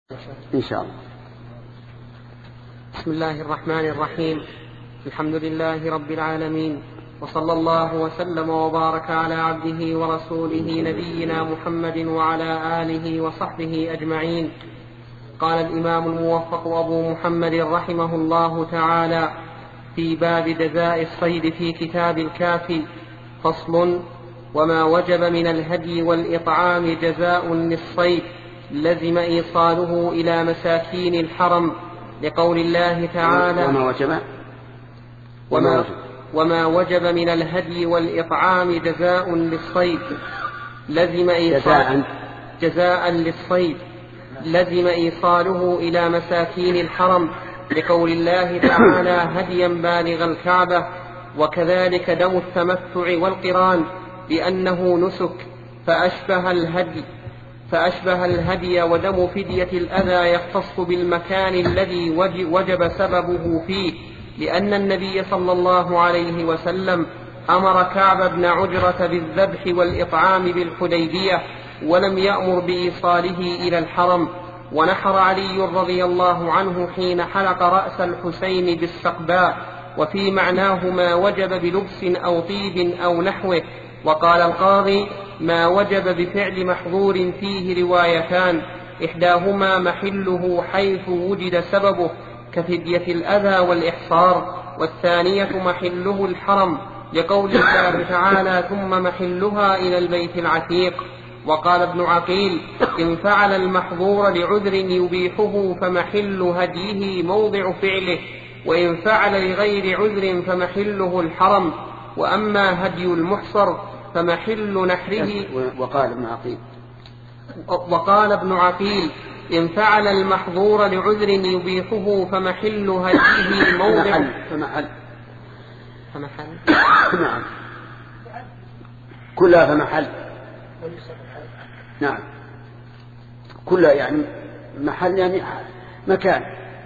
إن شاء الله. بسم الله الرحمن الرحيم. الحمد لله رب العالمين، وصلى الله وسلم وبارك على عبده ورسوله نبينا محمد وعلى آله وصحبه أجمعين. قال الإمام الموفق أبو محمد رحمه الله تعالى في باب جزاء الصيد في كتاب الكافي: فصل: وما وجب من الهدي والإطعام جزاء للصيد لزم إيصاله إلى مساكين الحرم، لقول الله تعالى: وما وجب من الهدي والإطعام جزاء للصيد لزم جزاء للصيد لزم إيصاله إلى مساكين الحرم، لقول الله تعالى: هديا بالغ الكعبة. وكذلك دم التمتع والقران، لأنه نسك فأشبه الهدي، ودم فدية الأذى يختص بالمكان الذي وجب سببه فيه، لأن النبي صلى الله عليه وسلم أمر كعب بن عجرة بالذبح والإطعام بالحديبية، ولم يأمر بإيصاله إلى الحرم. ونحر علي رضي الله عنه حين حلق رأس الحسين بالسقباء، وفي معناه ما وجب بلبس أو طيب أو نحوه. وقال القاضي: ما وجب بفعل محظور فيه روايتان، إحداهما محله حيث وجد سببه كفدية الأذى والإحصار، والثانية محله الحرم، لقول الله تعالى: ثم محلها إلى البيت العتيق. وقال ابن عقيل: إن فعل المحظور لعذر يبيحه فمحل هديه موضع فعله، وإن فعل لغير عذر فمحله الحرم. وأما هدي المحصر فمحل نحره. وقال ابن عقيل: إن فعل المحظور لعذر يبيحه فمحل هديه موضع فمحل نعم، كلها فمحل، نعم، كلها يعني محل، يعني مكان.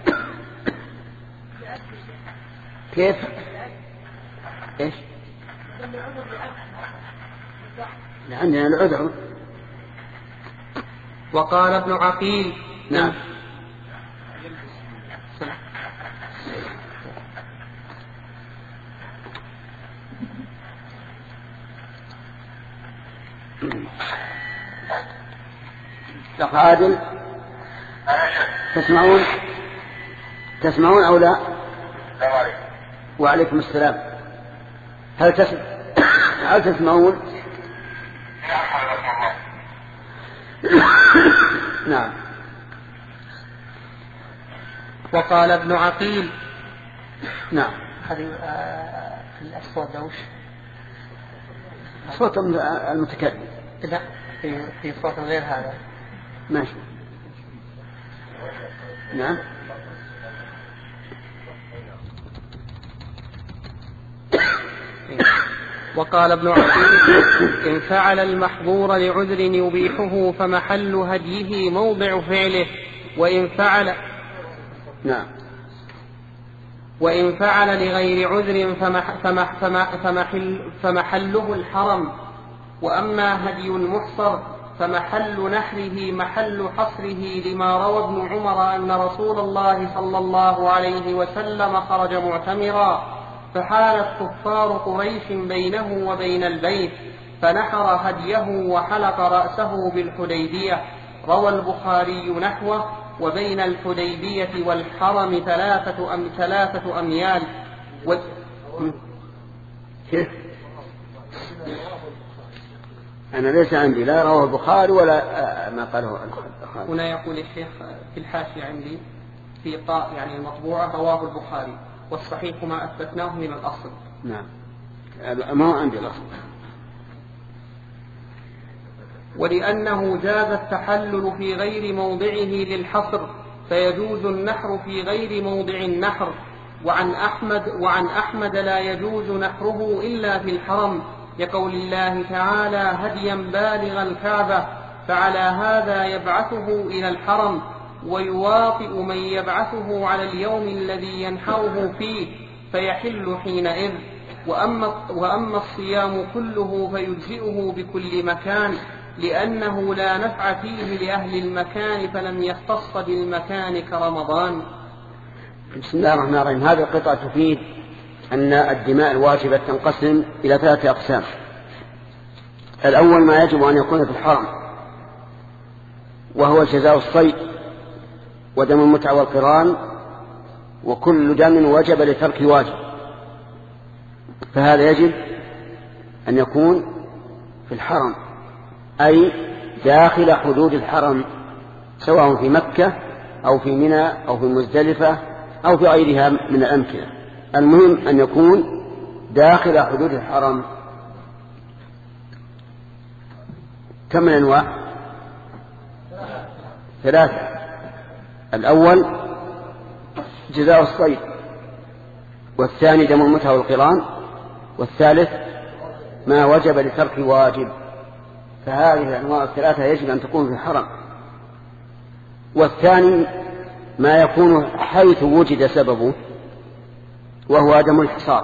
كيف؟ إيش؟ عندنا العذر. وقال ابن عقيل: نعم، أخ عادل، تسمعون أو لا؟ وعليكم السلام. هل تسمعون؟ نعم. وقال ابن عقيل: نعم. هذه الأصوات دوش، صوت المتكلم. لا، في صوت غير هذا. ماشي. نعم. وقال ابن عقيل: إن فعل المحظور لعذر يبيحه فمحل هديه موضع فعله، وإن فعل لغير عذر فمحله الحرم. وأما هدي المحصر فمحل نحره محل حصره، لما روى ابن عمر أن رسول الله صلى الله عليه وسلم خرج معتمرا، فحالت كفار قريش بينه وبين البيت، فنحر هديه وحلق رأسه بالحديبية. روى البخاري نحوه: وبين الحديبية والحرم 3 أميال. أنا ليس عندي لا رواه البخاري ولا ما قاله البخاري. هنا يقول الشيخ في الحاشية عندي في طاء يعني المطبوعة: رواه البخاري، والصحيح ما أثبتناه من الأصل. نعم، ما عندي الأصل. ولأنه جاز التحلل في غير موضعه للحصر، فيجوز النحر في غير موضع النحر. وعن أحمد لا يجوز نحره إلا في الحرم، لقول الله تعالى: هديا بالغ الكعبة. فعلى هذا يبعثه إلى الحرم، ويواطئ من يبعثه على اليوم الذي ينحره فيه، فيحل حينئذ. وأما الصيام كله فيجزئه بكل مكان، لأنه لا نفع فيه لأهل المكان فلم يختص بالمكان كرمضان. بسم الله الرحمن الرحيم. هذه القطعة تفيد أن الدماء الواجبة تنقسم إلى 3 أقسام. الأول ما يجب أن يكون في الحرم، وهو جزاء الصيد ودم المتعة والقران، وكل دم وجب لترك واجب، فهذا يجب أن يكون في الحرم، أي داخل حدود الحرم، سواء في مكة أو في منى أو في مزدلفة أو في غيرها من الأمكنة. المهم أن يكون داخل حدود الحرم. كم من أنواع؟ 3. الأول جزاء الصيد، والثاني دم المتعة والقران، والثالث ما وجب لترك واجب. فهذه الأنواع 3 يجب أن تكون في الحرم. والثاني ما يكون حيث وجد سببه، وهو دم الحصار.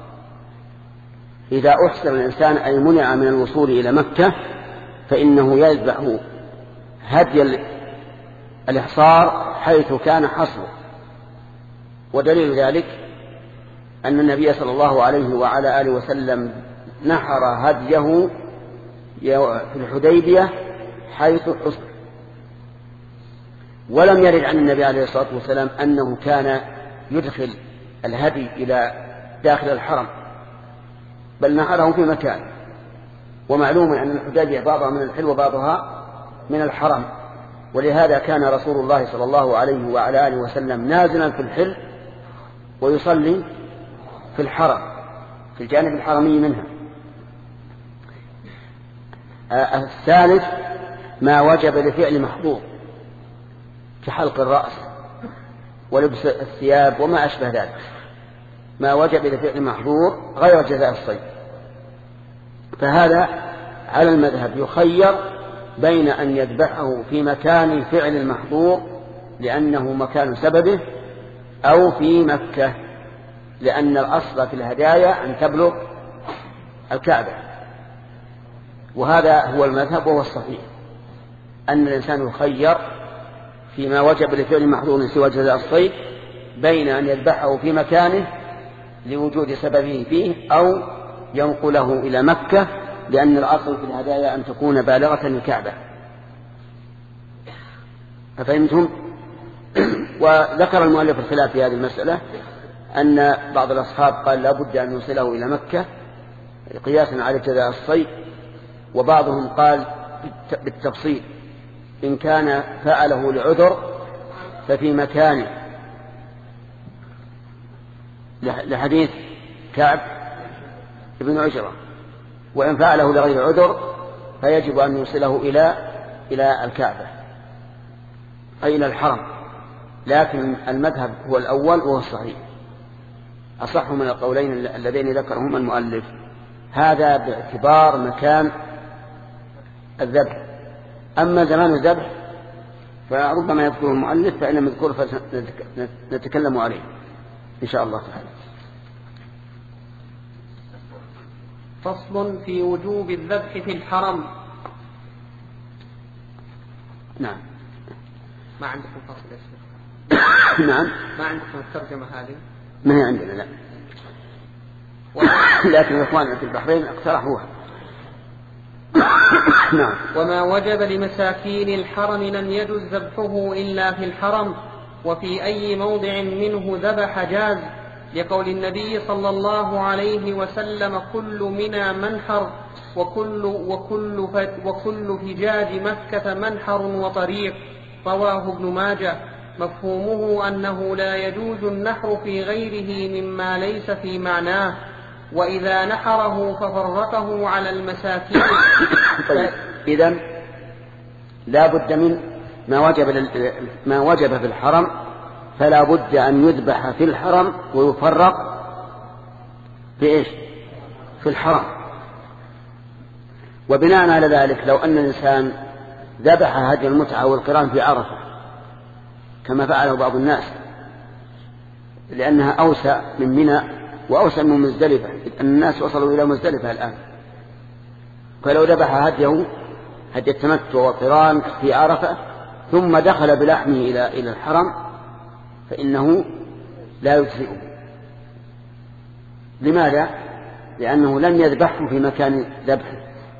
إذا أحصر الإنسان أي منع من الوصول إلى مكة فإنه يذبح هدي الإحصار حيث كان حصره. ودليل ذلك أن النبي صلى الله عليه وعلى آله وسلم نحر هديه في الحديبية حيث حصر، ولم يرد عن النبي عليه الصلاة والسلام أنه كان يدخل الهدي إلى داخل الحرم، بل نحره في مكان. ومعلوم أن الحديبية بعضها من الحل وبعضها من الحرم، ولهذا كان رسول الله صلى الله عليه وعلى آله وسلم نازلا في الحل ويصلي في الحرم في الجانب الحرمي منها. الثالث ما وجب لفعل محظور كحلق الرأس ولبس الثياب وما أشبه ذلك، ما وجب لفعل محظور غير جزاء الصيد. فهذا على المذهب يخير بين أن يذبحه في مكان فعل المحظور لأنه مكان سببه، أو في مكة، لأن الأصل في الهدايا أن تبلغ الكعبة. وهذا هو المذهب وهو الصحيح، أن الإنسان يخير فيما وجب لفعل محظور سوى جزاء الصيد بين أن يذبحه في مكانه لوجود سببه فيه، أو ينقله إلى مكة، لأن الأصل في الهدايا أن تكون بالغة الكعبة. أفهمتم؟ وذكر المؤلف الخلاف في هذه المسألة، أن بعض الأصحاب قال لا بد أن يوصله إلى مكة قياسا على جزاء الصيد، وبعضهم قال بالتفصيل إن كان فعله لعذر ففي مكانه، لحديث كعب بن عجرة، وإن فعله لغير عذر فيجب أن يوصله إلى الكعبة أي إلى الحرم. لكن المذهب هو الأول وهو الصحيح، أصح من القولين اللذين ذكرهما المؤلف. هذا باعتبار مكان الذبح. أما زمان الذبح فربما يذكره المؤلف، فإن نذكره فنتكلم عليه إن شاء الله تعالى. فصل في وجوب الذبح في الحرم. نعم. ما عندكم فصل يا شيخ؟ نعم. ما عندكم الترجمة هذه؟ ما هي عندنا لا. لكن إخواننا في البحرين اقترحوها. نعم. وما وجب لمساكين الحرم لم يجز ذبحه إلا في الحرم، وفي أي موضع منه ذبح جاز، لقول النبي صلى الله عليه وسلم كل منى منحر وكل فجاج مكة منحر وطريق، رواه ابن ماجه. مفهومه أنه لا يجوز النحر في غيره مما ليس في معناه، وإذا نحره ففرقه على المساكين. طيب، إذن لا بد من ما وجب في الحرم، فلا بد أن يذبح في الحرم ويفرق بإيش؟ في الحرم. وبناء على ذلك لو أن الإنسان ذبح هدي المتعة والقران في عرفة كما فعله بعض الناس، لأنها أوسع من منى وأوسع من مزدلفة، الناس وصلوا إلى مزدلفة الآن، فلو ذبح هديه هدي التمتع والقران في عرفة ثم دخل بلحمه إلى الحرم فإنه لا يجزئه. لماذا؟ لأنه لم يذبحه في مكان ذبحه.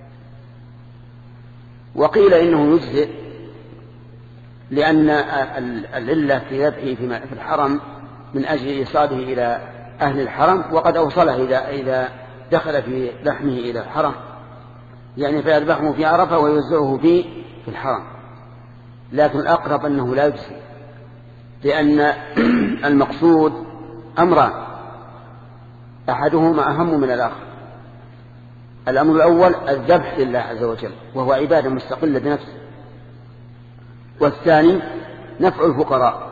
وقيل إنه يجزئ لأن العلة في ذبحه في الحرم من أجل إيصاله إلى أهل الحرم، وقد أوصله إذا دخل في لحمه إلى الحرم، يعني فيذبحه في عرفة ويوزعه في الحرم. لكن الأقرب أنه لا يجزي، لأن المقصود أمران أحدهما أهم من الآخر. الأمر الأول الذبح لله عز وجل وهو عبادة مستقلة بنفسه، والثاني نفع الفقراء.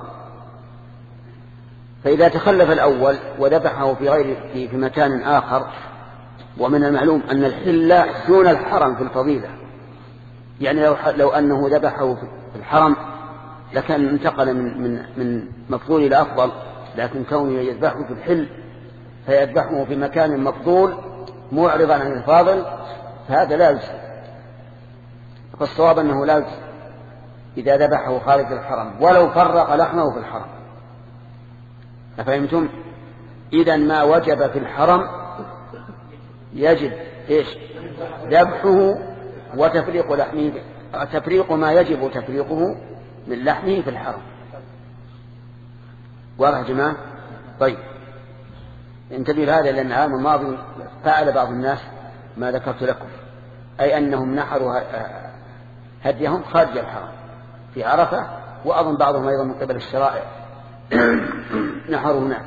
فإذا تخلف الأول وذبحه في مكان آخر، ومن المعلوم أن الحل دون الحرم في الفضيلة، يعني لو أنه ذبحه في الحرم لكان انتقل من مفضول إلى أفضل، لكن كونه يذبحه في الحل فيذبحه في مكان مفضول معرضا عن الفاضل، فهذا لا يجزي. فالصواب أنه لا يجزي إذا ذبحه خارج الحرم ولو فرق لحمه في الحرم. أفهمتم؟ إذن ما وجب في الحرم يجب ذبحه وتفريق لحمه، تفريق ما يجب تفريقه من لحمه في الحرم. واضح يا جماعة؟ طيب انتبهوا لهذا، لأن العام الماضي فعل بعض الناس ما ذكرت لكم، أي أنهم نحروا هديهم خارج الحرم في عرفة، وأظن بعضهم أيضا من قبل الشرائع نحروا هناك.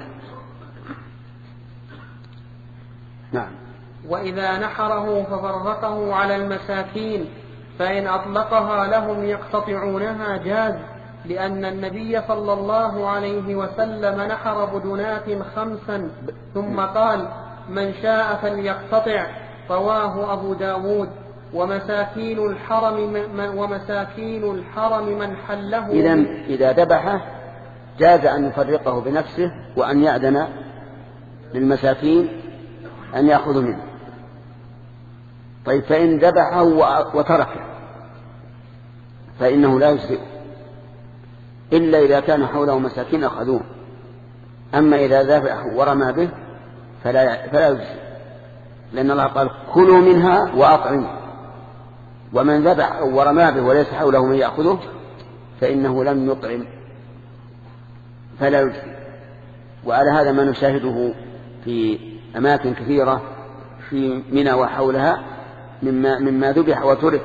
نعم. وإذا نحره ففرقه على المساكين فإن أطلقها لهم يقتطعونها جاز، لأن النبي صلى الله عليه وسلم نحر بدنات 5 ثم قال من شاء فليقتطع، رواه أبو داود. ومساكين الحرم من حله. إذا ذبحه جاز أن يفرقه بنفسه وأن يأذن للمساكين أن يأخذوا منه. طيب فإن ذبحه وتركه فإنه لا يجزئ إلا إذا كان حوله مساكين أخذوه. أما إذا ذبحه ورمى به فلا يجزئ، لأن الله قال كلوا منها وأطعموا. ومن ذبح ورمى به وليس حوله من يأخذه فإنه لم يطعم فلا يجزئ. وعلى هذا ما نشاهده في أماكن كثيرة في منى وحولها مما ذبح وترك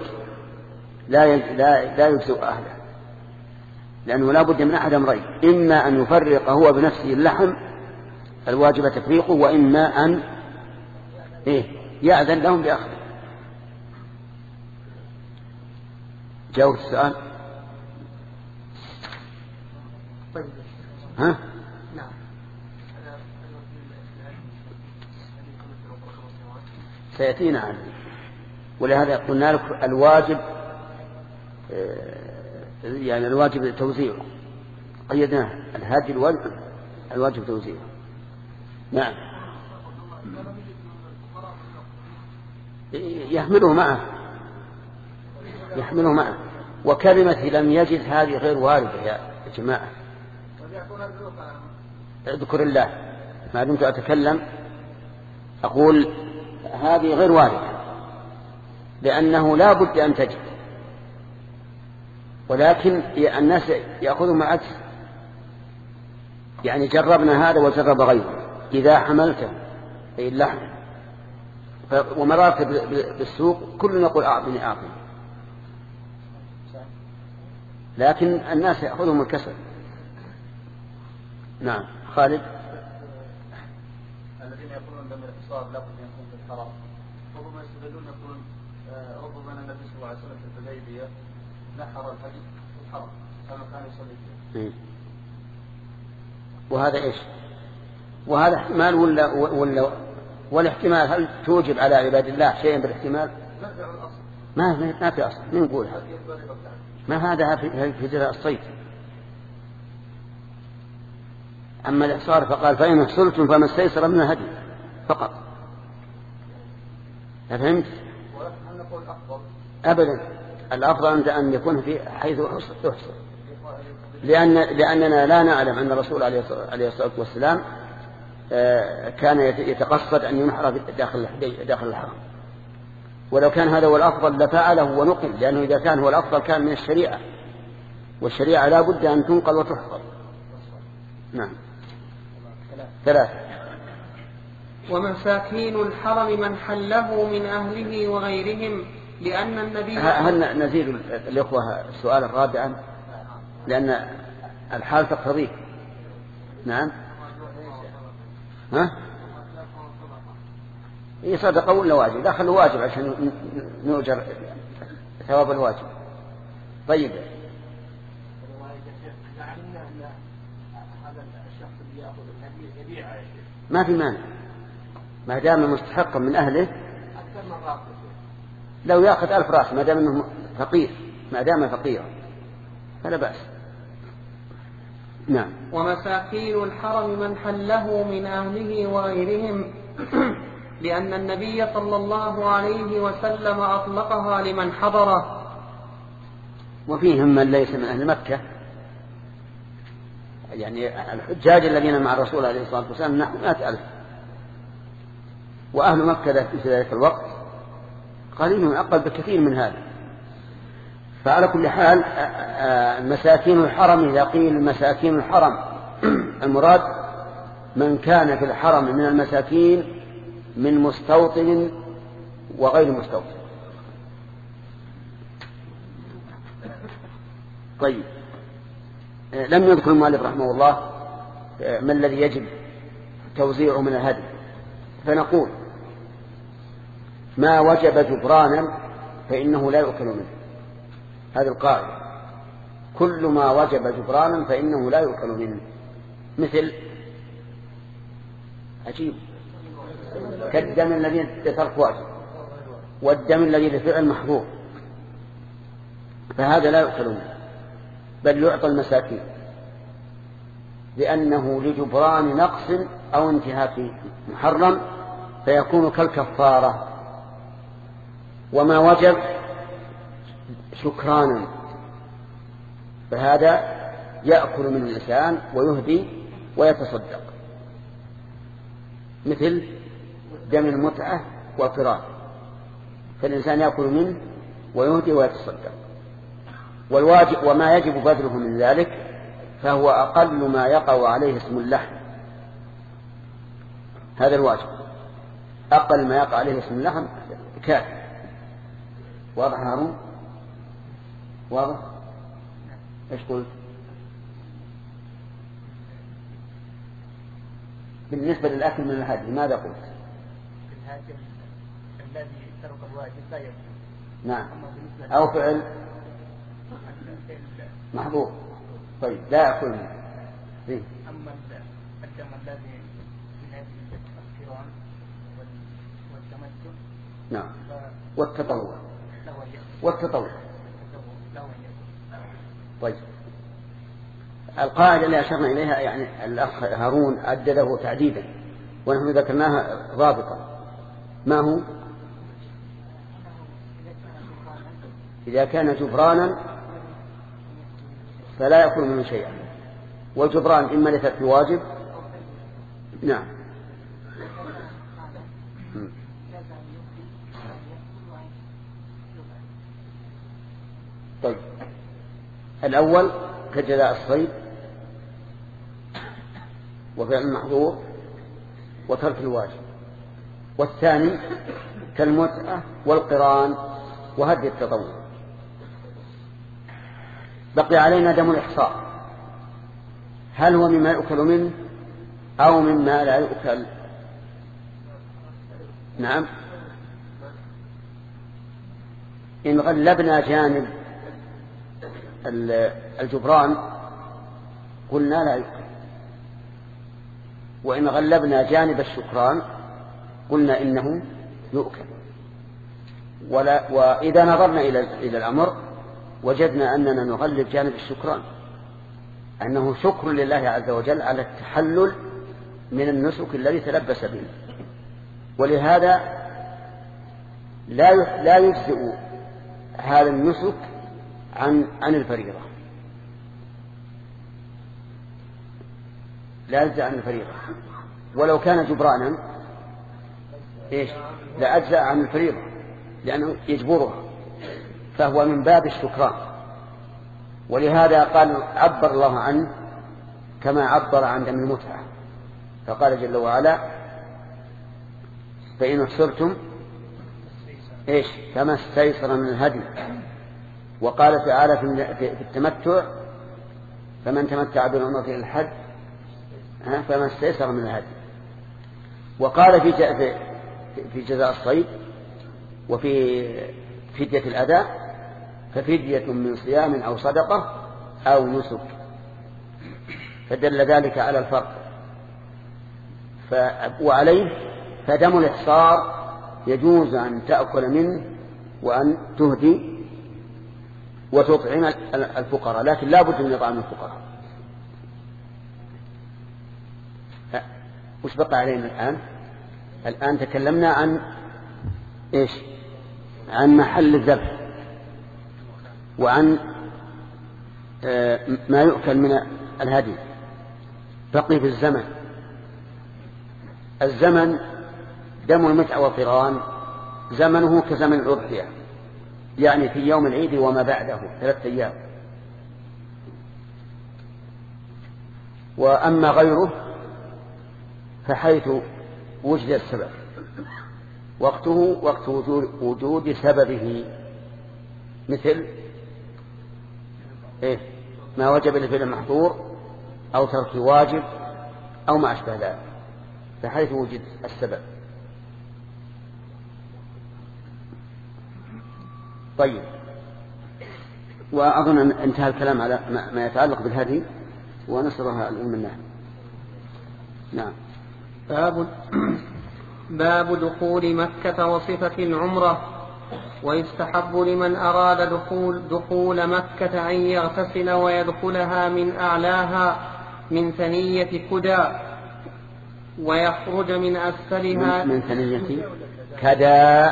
لا يجزئ أهله، لأنه لا بد من أحد أمرين: إما أن يفرق هو بنفسه اللحم الواجب تفريقه، وإما أن يأذن لهم بأخذه. جاوب السؤال. ها؟ نعم. سيأتينا عنه، ولهذا قلنا لك الواجب يعني الواجب توزيعه، قيدناه الهدي الواجب توزيعه. نعم. يحمله معه وكلمة لم يجد هذه غير واردة يا جماعة. اذكر الله ما دمت أتكلم، أقول هذه غير واردة، لأنه لا بد أن تجد، ولكن الناس يأخذون مع عكس. يعني جربنا هذا وجرب غيره. إذا حملته أي اللحم ومررت بالسوق كل يقول أعطني، لكن الناس يأخذهم الكسل. نعم. خالد. الذين يقولون دم الاقتصاد لا بد أن يكون في الحرم، ربما يستدلون يقولون ربما النبي صلى الله عليه وسلم في الحديبية نحر الحديث في الحرم كما كان يصلي فيه. وهذا إيش؟ وهذا احتمال ولا احتمال؟ هل توجب على عباد الله شيئا بالاحتمال؟ ما في أصل. من يقول هذا؟ ما هذا في جزاء الصيد. أما الإحصار فقال فإن احصرتم فما استيسر من الهدي فقط. فهمت؟ ولكن هل نقول أفضل؟ أبدا. الأفضل أن يكون في حيث يحصل، لأننا لا نعلم أن الرسول عليه الصلاة والسلام كان يتقصد أن ينحر داخل الحرم، ولو كان هذا هو الأفضل لفعله ونقل، لأنه إذا كان هو الأفضل كان من الشريعة، والشريعة لا بد أن تنقل وتحفظ. نعم. 3. ومساكين الحرم من حله من أهله وغيرهم، لأن النبي هل نزيد الإخوة السؤال الرابع لأن الحال تقتضيه؟ نعم. ها؟ صدقة ولا واجب؟ دخل واجب عشان نؤجر ثواب الواجب. طيب. ما في مانع ما دام مستحقا من أهله، لو يأخذ 1000 رأس ما دام أنه فقير، ما دام فقيرا فلا بأس. نعم. ومساكين الحرم من حله من أهله وغيرهم، لأن النبي صلى الله عليه وسلم أطلقها لمن حضره. وفيهم من ليس من أهل مكة، يعني الحجاج الذين مع الرسول عليه الصلاة والسلام نحو 100,000، وأهل مكة في ذلك الوقت قليل أقل بكثير من هذا. فعلى كل حال مساكين الحرم، إذا قيل مساكين الحرم المراد من كان في الحرم من المساكين من مستوطن وغير مستوطن. طيب. لم يذكر المؤلف رحمه الله ما الذي يجب توزيعه من الهدي، فنقول ما وجب جبرانا فإنه لا يؤكل منه. هذه القاعدة، كل ما وجب جبرانا فإنه لا يؤكل منه. مثل عجيب كالدم الذي لترك واجب، والدم الذي لفعل محظور، فهذا لا يؤكل منه بل يعطى المساكين، لأنه لجبران نقص أو انتهاك محرم فيكون كالكفارة. وما وجب شكرانا فهذا يأكل من الإنسان ويهدي ويتصدق، مثل دم المتعة والقران، فالإنسان يأكل منه ويهدي ويتصدق. والواجب وما يجب بذله من ذلك فهو أقل ما يقع عليه اسم اللحم، هذا الواجب، أقل ما يقع عليه اسم اللحم كافي. واضح هارون؟ واضح؟ ايش قلت؟ بالنسبة للأكل من الهدي ماذا قلت؟ الهدي الذي ترك الواجب لا يأكل. نعم. أو فعل محظور. طيب لا يأكل منه. أما الدم الذي من هذه القران والتمتع نعم والتطوع. طيب القاعدة اللي أشرنا إليها يعني الأخ هارون أدده تعديدا ونحن ذكرناها ضابطا، ما هو؟ إذا كان جبرانا فلا يأكل منه شيئا، والجبران إما لترك الواجب. نعم. طيب الأول كجزاء الصيد وفعل المحظور وترك الواجب، والثاني كالمتعة والقران وهدي التطوع. بقي علينا دم الإحصاء، هل هو مما يؤكل منه أو مما لا يؤكل؟ نعم. إن غلبنا جانب الجبران قلنا لا يؤكل، وإن غلبنا جانب الشكران قلنا إنه يؤكل. وإذا نظرنا إلى الأمر وجدنا أننا نغلب جانب الشكران، أنه شكر لله عز وجل على التحلل من النسك الذي تلبس به، ولهذا لا يجزئ هذا النسك عن الفريضة، لا يجزأ عن الفريضة. ولو كان جبرانا لا أجزأ عن الفريضة لأنه يجبرها، فهو من باب الشكران. ولهذا قال عبر الله عنه كما عبر عن دم المتعة، فقال جل وعلا فإن احصرتم فما استيسر من الهدي. وقال تعالى في التمتع فمن تمتع بالعمرة إلى الحج فما استيسر من الهدي. وقال في جزاء الصيد وفي فدية الأداء ففدية من صيام أو صدقة أو نسك، فدل ذلك على الفرق. وعليه فدم الإحصار يجوز أن تأكل منه وأن تهدي وتطعم الفقراء، لكن لا بد من إطعام الفقراء. وش بقى علينا الآن تكلمنا عن عن محل الذبح وعن ما يؤكل من الهدي. بقي في الزمن دم المتعة والقران زمنه كزمن الأضحية، يعني في يوم العيد وما بعده 3 أيام. وأما غيره فحيث وجد السبب وقته وقت وجود سببه، مثل ما وجب لفعل المحظور أو ترك واجب أو ما أشبه ذلك، فحيث وجد السبب. طيب، وأظن أن انتهى الكلام على ما يتعلق بالهدي ونصرها الأم النهي. نعم. باب دخول مكة وصفة العمرة. ويستحب لمن أراد دخول مكة أن يغتسل ويدخلها من أعلاها من ثنية كدى ويخرج من أسفلها من ثنية كدى.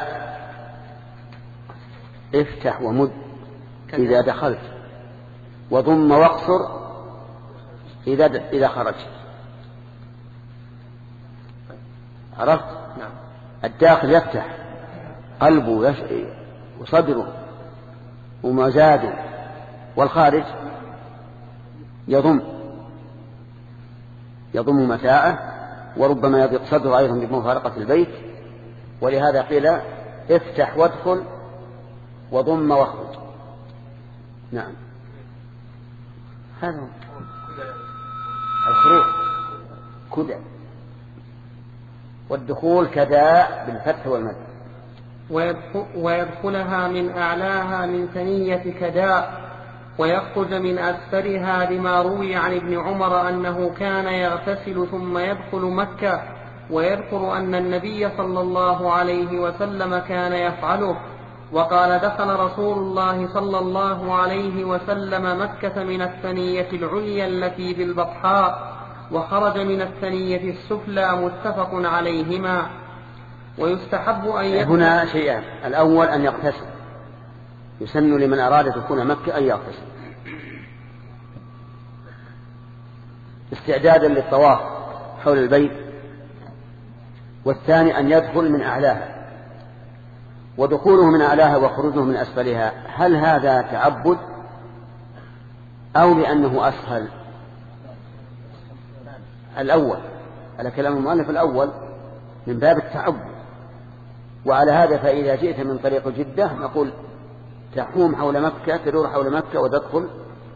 افتح ومد إذا دخلت، وضم واقصر إذا خرجت. عرفت؟ نعم. الداخل يفتح قلبه وصدره ومزاده، والخارج يضم متاعه، وربما يضيق صدره أيضا بمفارقة البيت. ولهذا قيل افتح وادخل وضم واخرج. نعم، هذا الخروج كدى، والدخول كداء بالفتح والمد. ويدخلها من أعلاها من ثنية كداء ويخرج من أسفلها، لما روي عن ابن عمر أنه كان يغتسل ثم يدخل مكة، ويذكر أن النبي صلى الله عليه وسلم كان يفعله. وقال دخل رسول الله صلى الله عليه وسلم مكة من الثنية العليا التي بالبطحاء، وخرج من الثنية السفلى، متفق عليهما. ويستحب أن هنا شيئان: الأول أن يغتسل، يسن لمن أراد دخول مكة أن يغتسل استعدادا للطواف حول البيت. والثاني أن يدخل من أعلاها. ودخوله من أعلاها وخروجه من أسفلها، هل هذا تعبد أو لأنه أسهل؟ الأول على كلام المؤلف، الأول من باب التعبد. وعلى هذا فإذا جئت من طريق جدة نقول تحوم حول مكة، تدور حول مكة وتدخل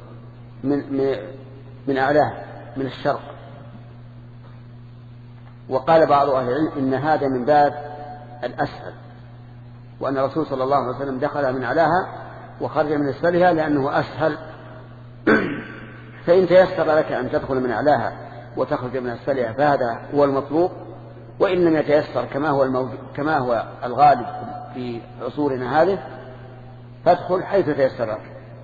من أعلاها من الشرق. وقال بعض أهل العلم إن هذا من باب الأسهل، وأن الرسول صلى الله عليه وسلم دخل من أعلاها وخرج من أسفلها لأنه أسهل. فإن تيسر لك أن تدخل من أعلاها وتخرج من أسفلها فهذا هو المطلوب، وإن لم يتيسر كما هو الغالب في عصورنا هذه فادخل حيث تيسر لك.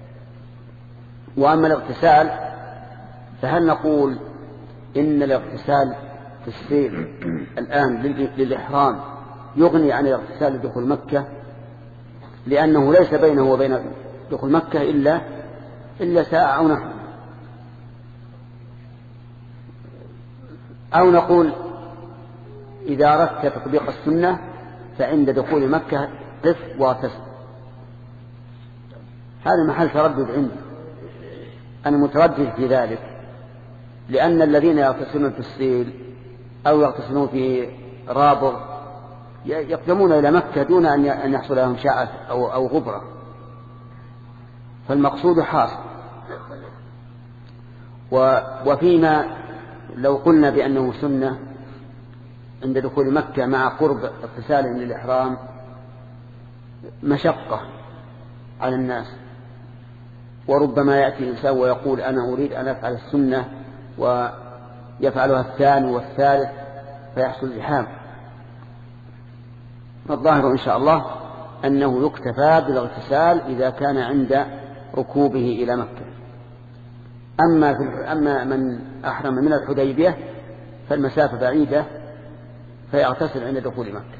وأما الاغتسال فهل نقول إن الاغتسال في السير الآن للإحرام يغني عن الاغتسال لدخول مكة؟ لأنه ليس بينه وبين دخول مكة إلا ساعة أو نحو. أو نقول إذا أردت تطبيق السنة فعند دخول مكة قف واغتسل. هذا محل تردد عندي، أنا متردد في ذلك، لأن الذين يغتسلون في السيل أو يغتسلون في رابغ يقدمون إلى مكة دون أن يحصل لهم شعث أو غبرة، فالمقصود حاصل. وفيما لو قلنا بأنه سنة عند دخول مكة مع قرب اغتسالهم للإحرام مشقة على الناس، وربما يأتي إنسان ويقول أنا أريد أن أفعل السنة ويفعلها الثاني والثالث فيحصل زحام. فالظاهر إن شاء الله أنه يكتفى بالاغتسال إذا كان عند ركوبه إلى مكة. أما من أحرم من الحديبية فالمسافة بعيدة فيغتسل عند دخول مكة.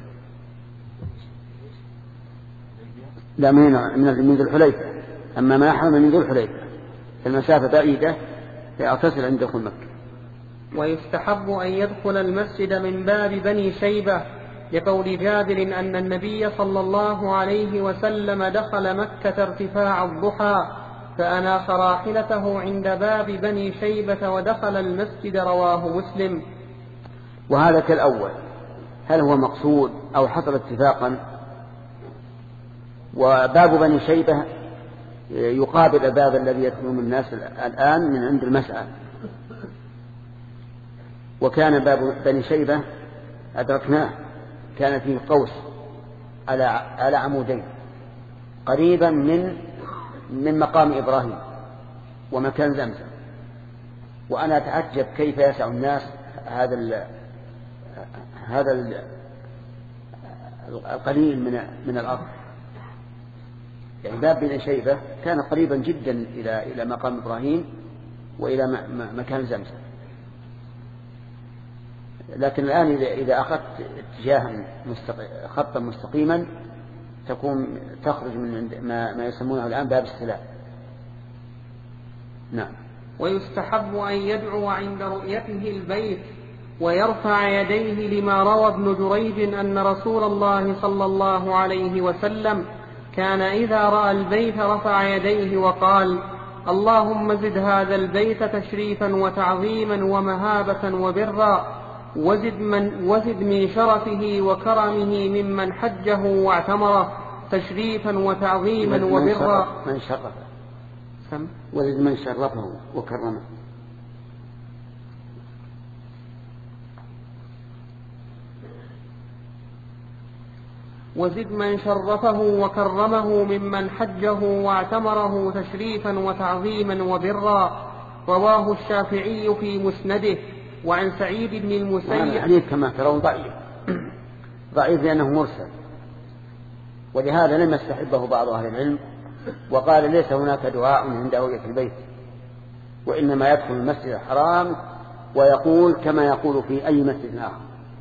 لا من ذو الحليفة. أما ما أحرم من ذو الحليفة فالمسافة بعيدة فيغتسل عند دخول مكة. ويستحب أن يدخل المسجد من باب بني شيبة لقول جابر أن النبي صلى الله عليه وسلم دخل مكة ارتفاع الضحى فأناخ راحلته عند باب بني شيبة ودخل المسجد، رواه مسلم. وهذا كالأول، هل هو مقصود أو حصل اتفاقا؟ وباب بني شيبة يقابل الباب الذي يدخلون الناس الآن من عند المسعى، وكان باب بني شيبة أدركناه كان فيه قوس على عمودين قريبا من مقام إبراهيم ومكان زمزم. وأنا أتعجب كيف يسع الناس هذا القليل من الأرض. يعني باب بني شيبة كان قريبا جدا إلى مقام إبراهيم وإلى مكان زمزم، لكن الآن إذا أخذت اتجاها خطا مستقيما تخرج من ما يسمونه الآن باب السلام. نعم. ويستحب أن يدعو عند رؤيته البيت ويرفع يديه لما روى ابن جريج أن رسول الله صلى الله عليه وسلم كان إذا رأى البيت رفع يديه وقال: اللهم زد هذا البيت تشريفا وتعظيما ومهابة وبرا، وزد من شرفه وكرمه ممن حجه واعتمره تشريفا وتعظيما وبرا. من شرفه وزد من شرفه وكرمه. وزد من شرفه وكرمه ممن حجه واعتمره تشريفا وتعظيما وبرا، رواه الشافعي في مسنده. وعن سعيد بن المسيب. الحديث كما ترون ضعيف لأنه مرسل، ولهذا لم يستحبه بعض أهل العلم وقال ليس هناك دعاء عند رؤية البيت، وإنما يدخل المسجد الحرام ويقول كما يقول في أي مسجد آخر.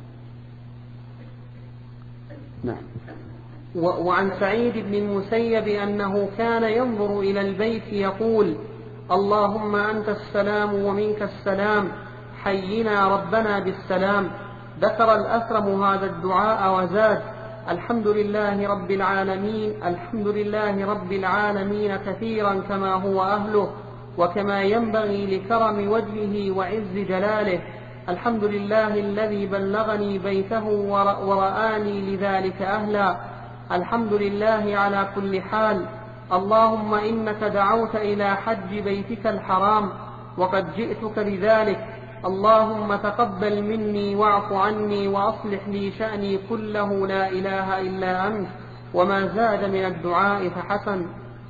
نعم. وعن سعيد بن المسيب أنه كان ينظر إلى البيت يقول: اللهم أنت السلام ومنك السلام، حينا ربنا بالسلام. ذكر الأكرم هذا الدعاء وزاد: الحمد لله رب العالمين، الحمد لله رب العالمين كثيرا كما هو أهله وكما ينبغي لكرم وجهه وعز جلاله. الحمد لله الذي بلغني بيته ورآني لذلك أهلا. الحمد لله على كل حال. اللهم إنك دعوت إلى حج بيتك الحرام وقد جئتك لذلك. اللهم تقبل مني واعف عني وأصلح لي شأني كله، لا إله إلا أنت. وما زاد من الدعاء فحسن.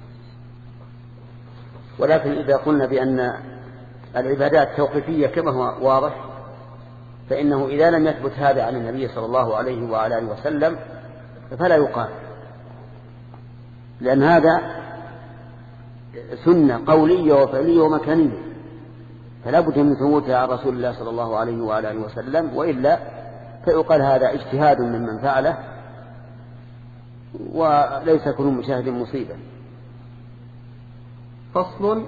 ولكن إذا قلنا بأن العبادات توقيفية كما هو واضح، فإنه إذا لم يثبت هذا عن النبي صلى الله عليه وعلى آله وسلم فلا يقال، لأن هذا سنة قولية وفعلية ومكانية، فلا بد من ثبوتها عن رسول الله صلى الله عليه وعلى آله وسلم، وإلا فيقال هذا اجتهاد ممن فعله وليس كل مشاهد مصيبة. فصل.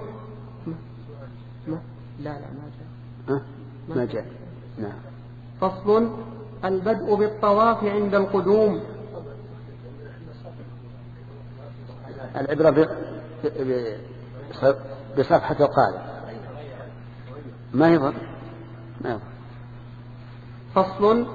لا ما جاء. نعم. فصل. البدء بالطواف عند القدوم. العبرة بصفحة القارئ ما يضر. فصل.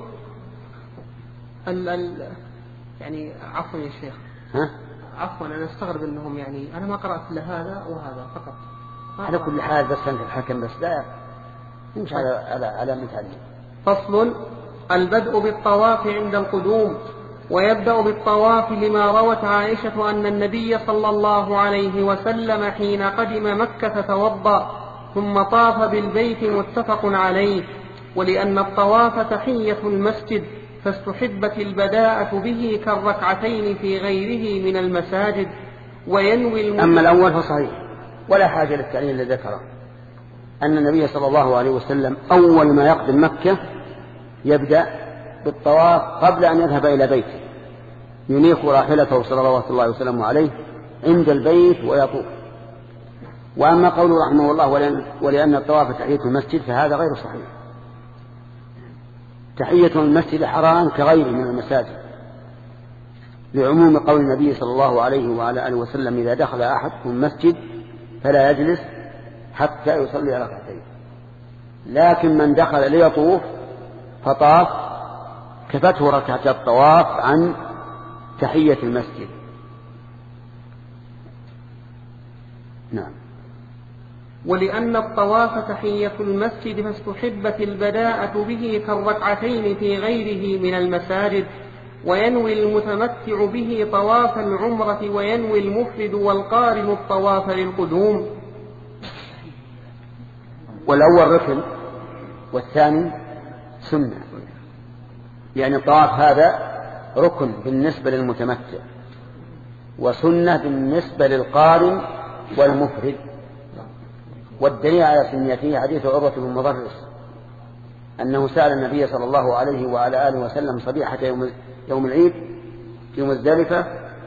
يعني عفوا يا شيخ. عفوا أنا استغرب أنهم يعني أنا ما قرأت إلا هذا وهذا فقط. على كل حال بس أنت الحكم بس لا مش على متعلم. فصل. البدء بالطواف عند القدوم. ويبدأ بالطواف لما روت عائشة أن النبي صلى الله عليه وسلم حين قدم مكة توضأ ثم طاف بالبيت متفق عليه. ولأن الطواف تحية المسجد فاستحبت البداءة به كالركعتين في غيره من المساجد. وينوي أما الأول فصحيح ولا حاجة للتعليل الذي ذكره أن النبي صلى الله عليه وسلم أول ما يقدم مكة يبدأ بالطواف قبل أن يذهب إلى بيته، ينيخ راحلته صلى الله عليه وسلم عليه عند البيت ويطوف. وأما قوله رحمه الله ولأن الطواف تحية المسجد فهذا غير صحيح. تحية المسجد الحرام كغيره من المساجد، لعموم قول النبي صلى الله عليه وعلى آله وسلم إذا دخل أحدكم المسجد فلا يجلس حتى يصلي ركعتين. لكن من دخل ليطوف فطاف كفته ركعة الطواف عن تحية المسجد. نعم. ولأن الطواف تحية المسجد فاستحبت البداءة به كالركعتين في غيره من المساجد. وينوي المتمتع به طواف العمرة وينوي المفرد والقارن الطواف للقدوم. والأول ركن والثاني سنة، يعني الطواف هذا ركن بالنسبة للمتمتع وسنة بالنسبة للقارن والمفرد. والدليل على سنيته حديث عروة بن مضرس أنه سأل النبي صلى الله عليه وعلى آله وسلم صبيحة يوم العيد في مزدلفة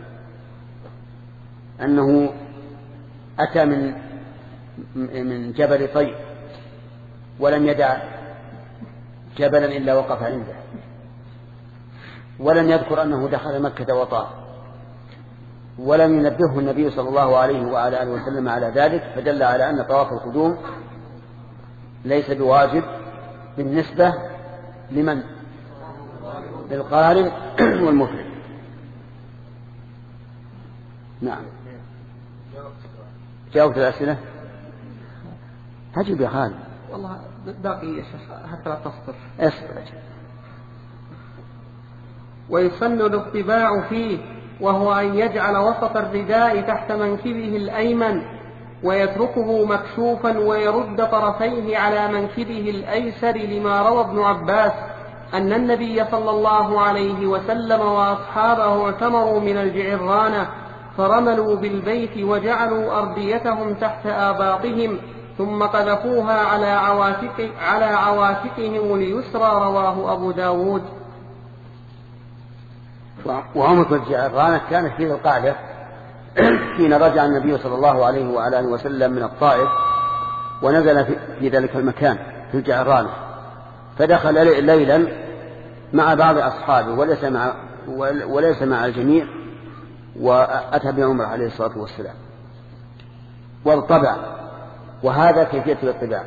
أنه أتى من جبل طيب ولم يدع جبلا إلا وقف عنده، ولم يذكر أنه دخل مكة وطاف، ولم ينبهه النبي صلى الله عليه وعلى آله وسلم على ذلك، فدل على أن طواف القدوم ليس بواجب بالنسبة لمن؟ للقارن والمفرد. نعم. جاوبت الأسئلة؟ هجب يا خالد. والله باقي يا شيخ حتى لا تصبر. اصبر. ويسن الاطباع فيه، وهو أن يجعل وسط الرداء تحت منكبه الأيمن ويتركه مكشوفا ويرد طرفيه على منكبه الأيسر، لما روى ابن عباس أن النبي صلى الله عليه وسلم وأصحابه اعتمروا من الجعرانة فرملوا بالبيت وجعلوا أرديتهم تحت آباطهم ثم قذفوها على عواتقهم اليسرى. رواه أبو داود. وعمرة الجعرانة كانت في القعدة حين رجع النبي صلى الله عليه وعلى آله وسلم من الطائف ونزل في ذلك المكان في الجعرانة، فدخل ليلا مع بعض أصحابه وليس مع الجميع، وأتى بعمر عليه الصلاة والسلام والطبع. وهذا كيفية الاطباع،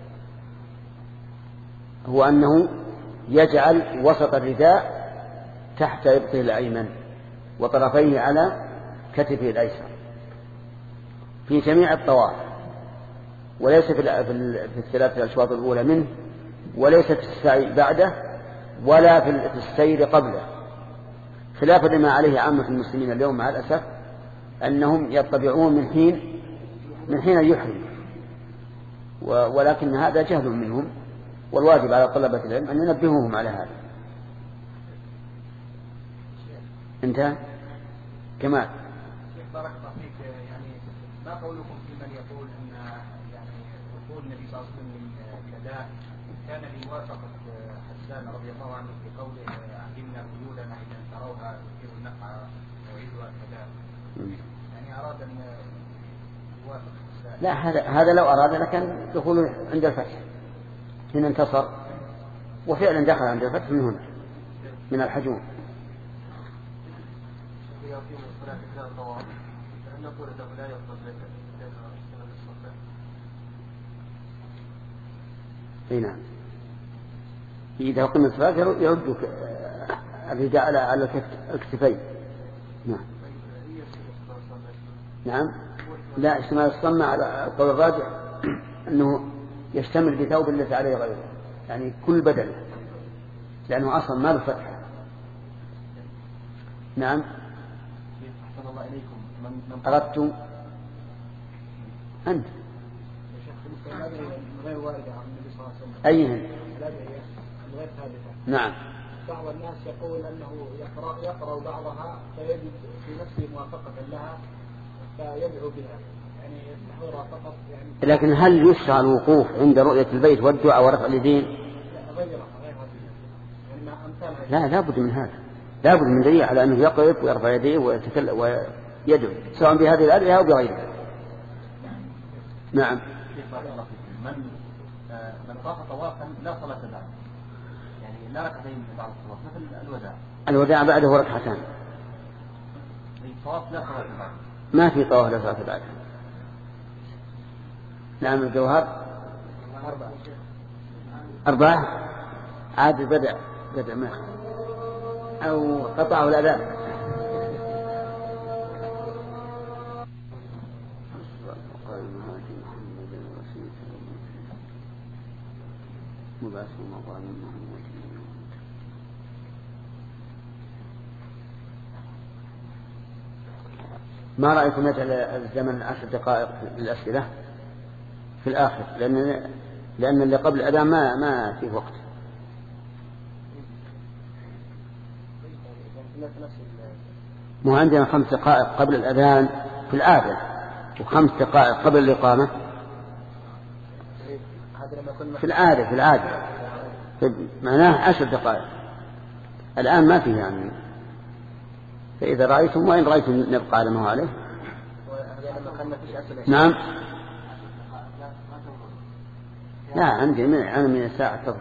هو أنه يجعل وسط الرداء تحت إبطه الأيمن وطرفيه على كتفه الأيسر في جميع الطواف، وليس في الثلاثة الأشواط الأولى منه، وليس في السعي بعده، ولا في السير قبله، خلافا لما عليه عامة المسلمين اليوم مع الأسف أنهم يطبعون من حين يحرم، ولكن هذا جهل منهم، والواجب على طلبة العلم أن ينبهوهم على هذا. انتهى كمال. بارك الله فيك. يعني ما قولكم في من يقول ان يعني دخول النبي صلى الله عليه وسلم للنداء كان بموافقه حسان رضي الله عنه في قوله علمنا خيولنا اذا تروها تثير النفع يعني أراد أن يوافق. لا، هذا لو أراد لكان دخول عند الفتح، هنا انتصر وفعلا دخل عند الفتح من هنا من الحجون. نعم، إذا قمنا الصلاة يرد الرداء على الكتفين. نعم. نعم، لا، اشتمال الصمة على القول الراجع أنه يشتمل بثوب ليس عليه غيره، يعني كل بدل، لأنه أصلا ما بفتح. نعم. أحسن الله إليكم. أردت أنت غير واردة عن النبي صلى الله عليه وسلم. أيهن؟ غير ثابتة. نعم. بعض الناس يقول أنه يقرأ بعضها فيجد في نفسه موافقة لها فيدعو بها، يعني يستحضرها فقط يعني. لكن هل يشرع الوقوف عند رؤية البيت والدعاء ورفع اليدين؟ غير هذه، يعني ما أمثالها. لا، لابد من هذا، لابد من دليل على أنه يقف ويرفع يديه ويتكلم ويدعو سواء بهذه الآلهة أو بغيرها. نعم. من طاف طوافا لا صلاة بعد، يعني لا ركعتين بعد الطواف، مثل الوداع بعده ركعتان. الطواف لا صلاة بعد. ما في طواف لا صلاة بعد. نعم. الجوهر 4 عاد بدأ ما أو قطعه الأذان. ما رأيكم نجعل الزمن 10 دقائق للأسئلة في الآخر، لأن اللي قبل الأذان ما فيه وقت. مو عندنا 5 دقائق قبل الأذان في العادة و5 دقائق قبل الإقامة في العادة معناه 10 دقائق. الآن ما فيه يعني. فإذا رأيتم وإن رأيتم نبقى على ما هو عليه. نعم. لا، عندي أنا من الساعة تفضل.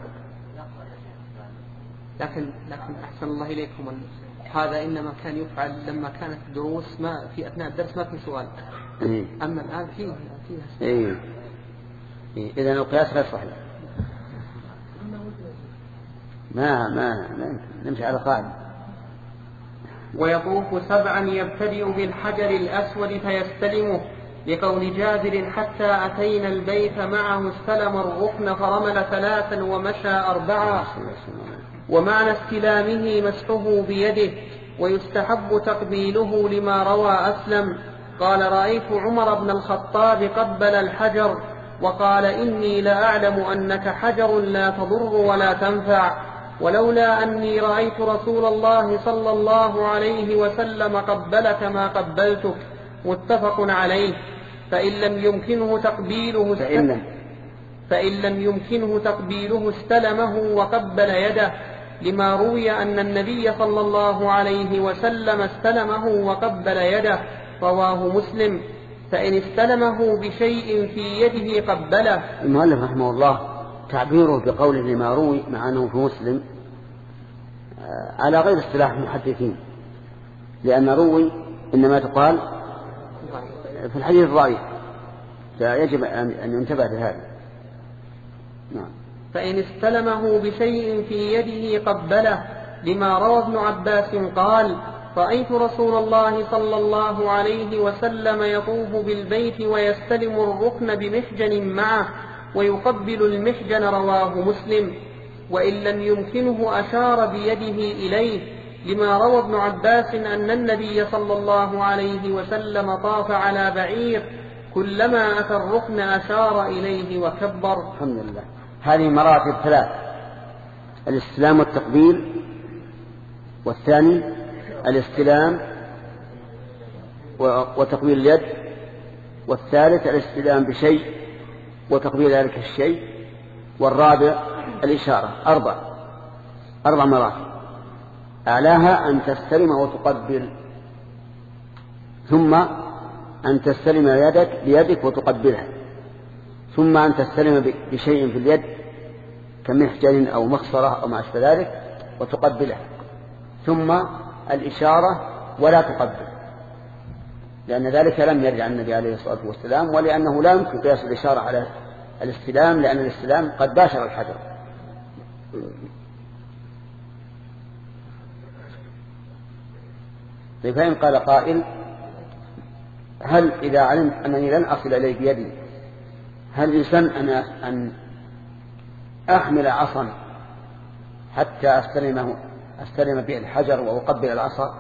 لكن أحسن الله إليكم، هذا إنما كان يفعل لما كانت الدروس ما في أثناء الدرس ما في سؤال. أما الآن فيها. إذا القياس غير صحيح. ما نمشي على قاعدة. ويطوف 7 يبتدئ بالحجر الأسود فيستلمه، لقول جابر حتى أتينا البيت معه استلم الركن فرمل 3 ومشى 4. ومعنى استلامه مسحه بيده، ويستحب تقبيله لما روى أسلم قال رأيت عمر بن الخطاب قبل الحجر وقال إني لأعلم أنك حجر لا تضر ولا تنفع، ولولا أني رأيت رسول الله صلى الله عليه وسلم قبلك ما قبلتك. متفق عليه. فإن لم يمكنه تقبيله استلمه وقبل يده، لما روي أن النبي صلى الله عليه وسلم استلمه وقبل يده، رواه مسلم. فإن استلمه بشيء في يده قبله. المؤلف رحمه الله تعبيره بقوله لما روي مع أنه في مسلم على غير اصطلاح المحدثين، لأن روي إنما تقال في الحديث الضعيف، فيجب أن ينتبه لهذا. نعم. فإن استلمه بشيء في يده قبله، لما روى ابن عباس قال رأيت رسول الله صلى الله عليه وسلم يطوف بالبيت ويستلم الركن بمحجن معه ويقبل المحجن، رواه مسلم. وإن لم يمكنه أشار بيده إليه، لما روى ابن عباس أن النبي صلى الله عليه وسلم طاف على بعير كلما أتى الركن أشار إليه وكبر. الحمد لله. هذه مراتب 3: الاستلام والتقبيل، والثاني الاستلام وتقبيل اليد، والثالث الاستلام بشيء وتقبيل ذلك الشيء، والرابع الإشارة. 4 مراتب. أعلاها أن تستلم وتقبل ثم أن تستلم يدك بيدك وتقبلها، ثم أن تستلم بشيء في اليد كمحجن أو مخصرة أو ما أشبه ذلك وتقبلها، ثم الإشارة ولا تقبل، لأن ذلك لم يرد عن النبي عليه الصلاة والسلام، ولأنه لا يمكن قياس الإشارة على الاستلام، لأن الاستلام قد باشر الحجر. فإن قال قائل: هل إذا علمت أنني لن أصل إليه بيدي هل يسن أن أحمل عصا حتى أستلم به الحجر وأقبل العصا؟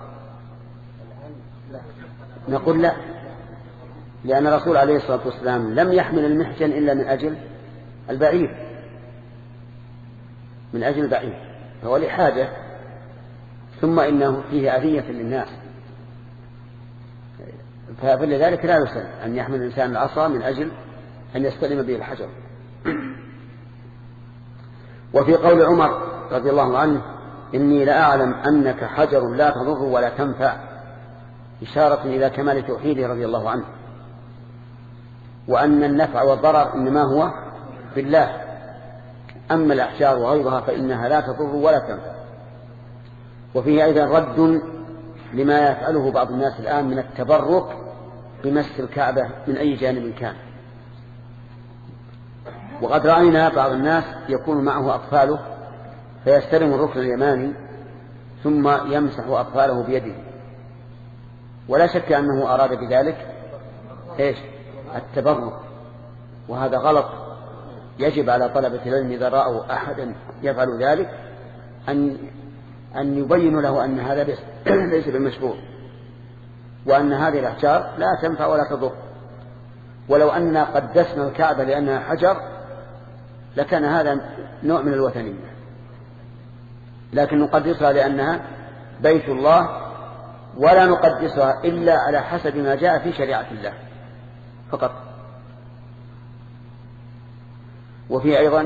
نقول لا، لأن الرسول عليه الصلاة والسلام لم يحمل المحجن إلا من أجل البعير، من أجل البعير، فهو لحاجة، ثم إنه فيه أذية للناس، فلذلك لا يسن أن يحمل الإنسان العصا من أجل أن يستلم به الحجر. وفي قول عمر رضي الله عنه: إني لأعلم أنك حجر لا تضر ولا تنفع، إشارة إلى كمال توحيده رضي الله عنه، وأن النفع والضرر إنما هو بالله، أما الأحجار وغيرها فإنها لا تضر ولا تنفع. وفيه أيضا رد لما يفعله بعض الناس الآن من التبرك بمس الكعبة من أي جانب كان. وقد رأينا بعض الناس يكون معه أطفاله فيستلم الركن اليماني ثم يمسح أطفاله بيده، ولا شك أنه أراد بذلك التبرك، وهذا غلط. يجب على طلبة العلم إذا رأوا أحدا يفعل ذلك أن يبين له أن هذا ليس بالمشروع، وأن هذه الأحجار لا تنفع ولا تضر. ولو أننا قدسنا الكعبة لأنها حجر لكان هذا نوع من الوثنية، لكن نقدسها لأنها بيت الله، ولا نقدسها إلا على حسب ما جاء في شريعة الله فقط. وفي أيضا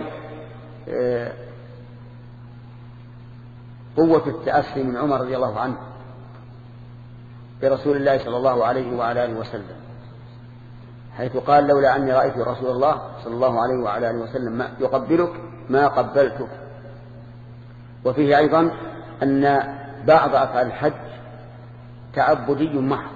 قوة التأسي من عمر رضي الله عنه برسول الله صلى الله عليه وعلى آله وسلم، حيث قال: لولا أني رأيت رسول الله صلى الله عليه وعلى آله وسلم يقبلك ما قبلتك. وفيه أيضا أن بعض أفعال الحج تعبدي محض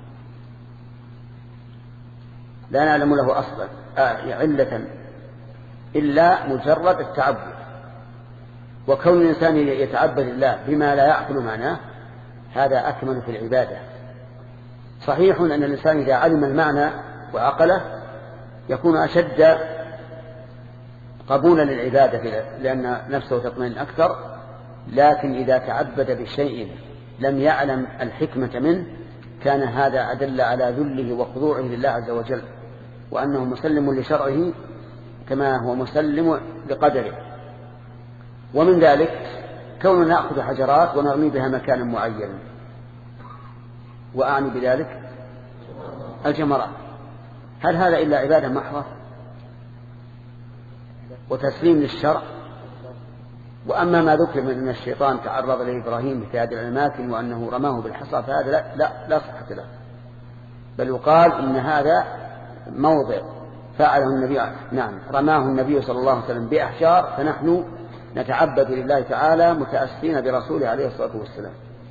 لا نعلم له أصلا علة إلا مجرد التعبد. وكون الإنسان يتعبد الله بما لا يعقل معناه هذا أكمل في العبادة. صحيح أن الإنسان إذا علم المعنى وعقله يكون أشد قبولا للعبادة لأن نفسه تطمئن أكثر، لكن إذا تعبد بشيء لم يعلم الحكمة منه كان هذا أدل على ذله وخضوعه لله عز وجل، وأنه مسلم لشرعه كما هو مسلم لقدره. ومن ذلك كوننا نأخذ حجرات ونرمي بها مكانا معين، وأعني بذلك الجمرات، هل هذا إلا عبادة محضة وتسليم للشرع؟ وأما ما ذكر من أن الشيطان تعرض لإبراهيم في هذه الأماكن وأنه رماه بالحصى فهذا لا صحة له، بل يقال إن هذا موضع فعله النبي، رماه النبي صلى الله عليه وسلم بأحجار، فنحن نتعبد لله تعالى متأسين برسوله عليه الصلاة والسلام.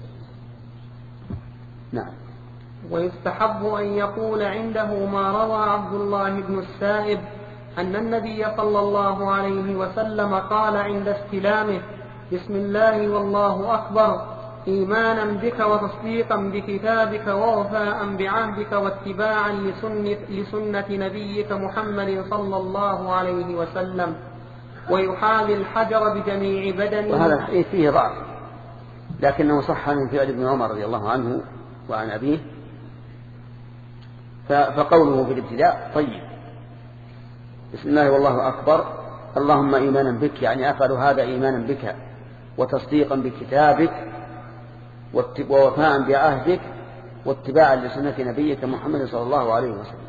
نعم. ويستحب أن يقول عنده ما روى عبد الله بن السائب أن النبي صلى الله عليه وسلم قال عند استلامه: بسم الله والله أكبر، إيمانا بك وتصديقا بكتابك ووفاء بعهدك واتباعا لسنة نبيك محمد صلى الله عليه وسلم، ويحاذي الحجر بجميع بدنه. وهذا الحديث فيه ضعف، لكنه صح من فعل ابن عمر رضي الله عنه وعن أبيه، فقوله في الابتداء طيب: بسم الله والله أكبر، اللهم إيمانا بك، يعني أفعل هذا إيمانا بك وتصديقا بكتابك ووفاء بعهدك واتباعا لسنة نبيك محمد صلى الله عليه وسلم.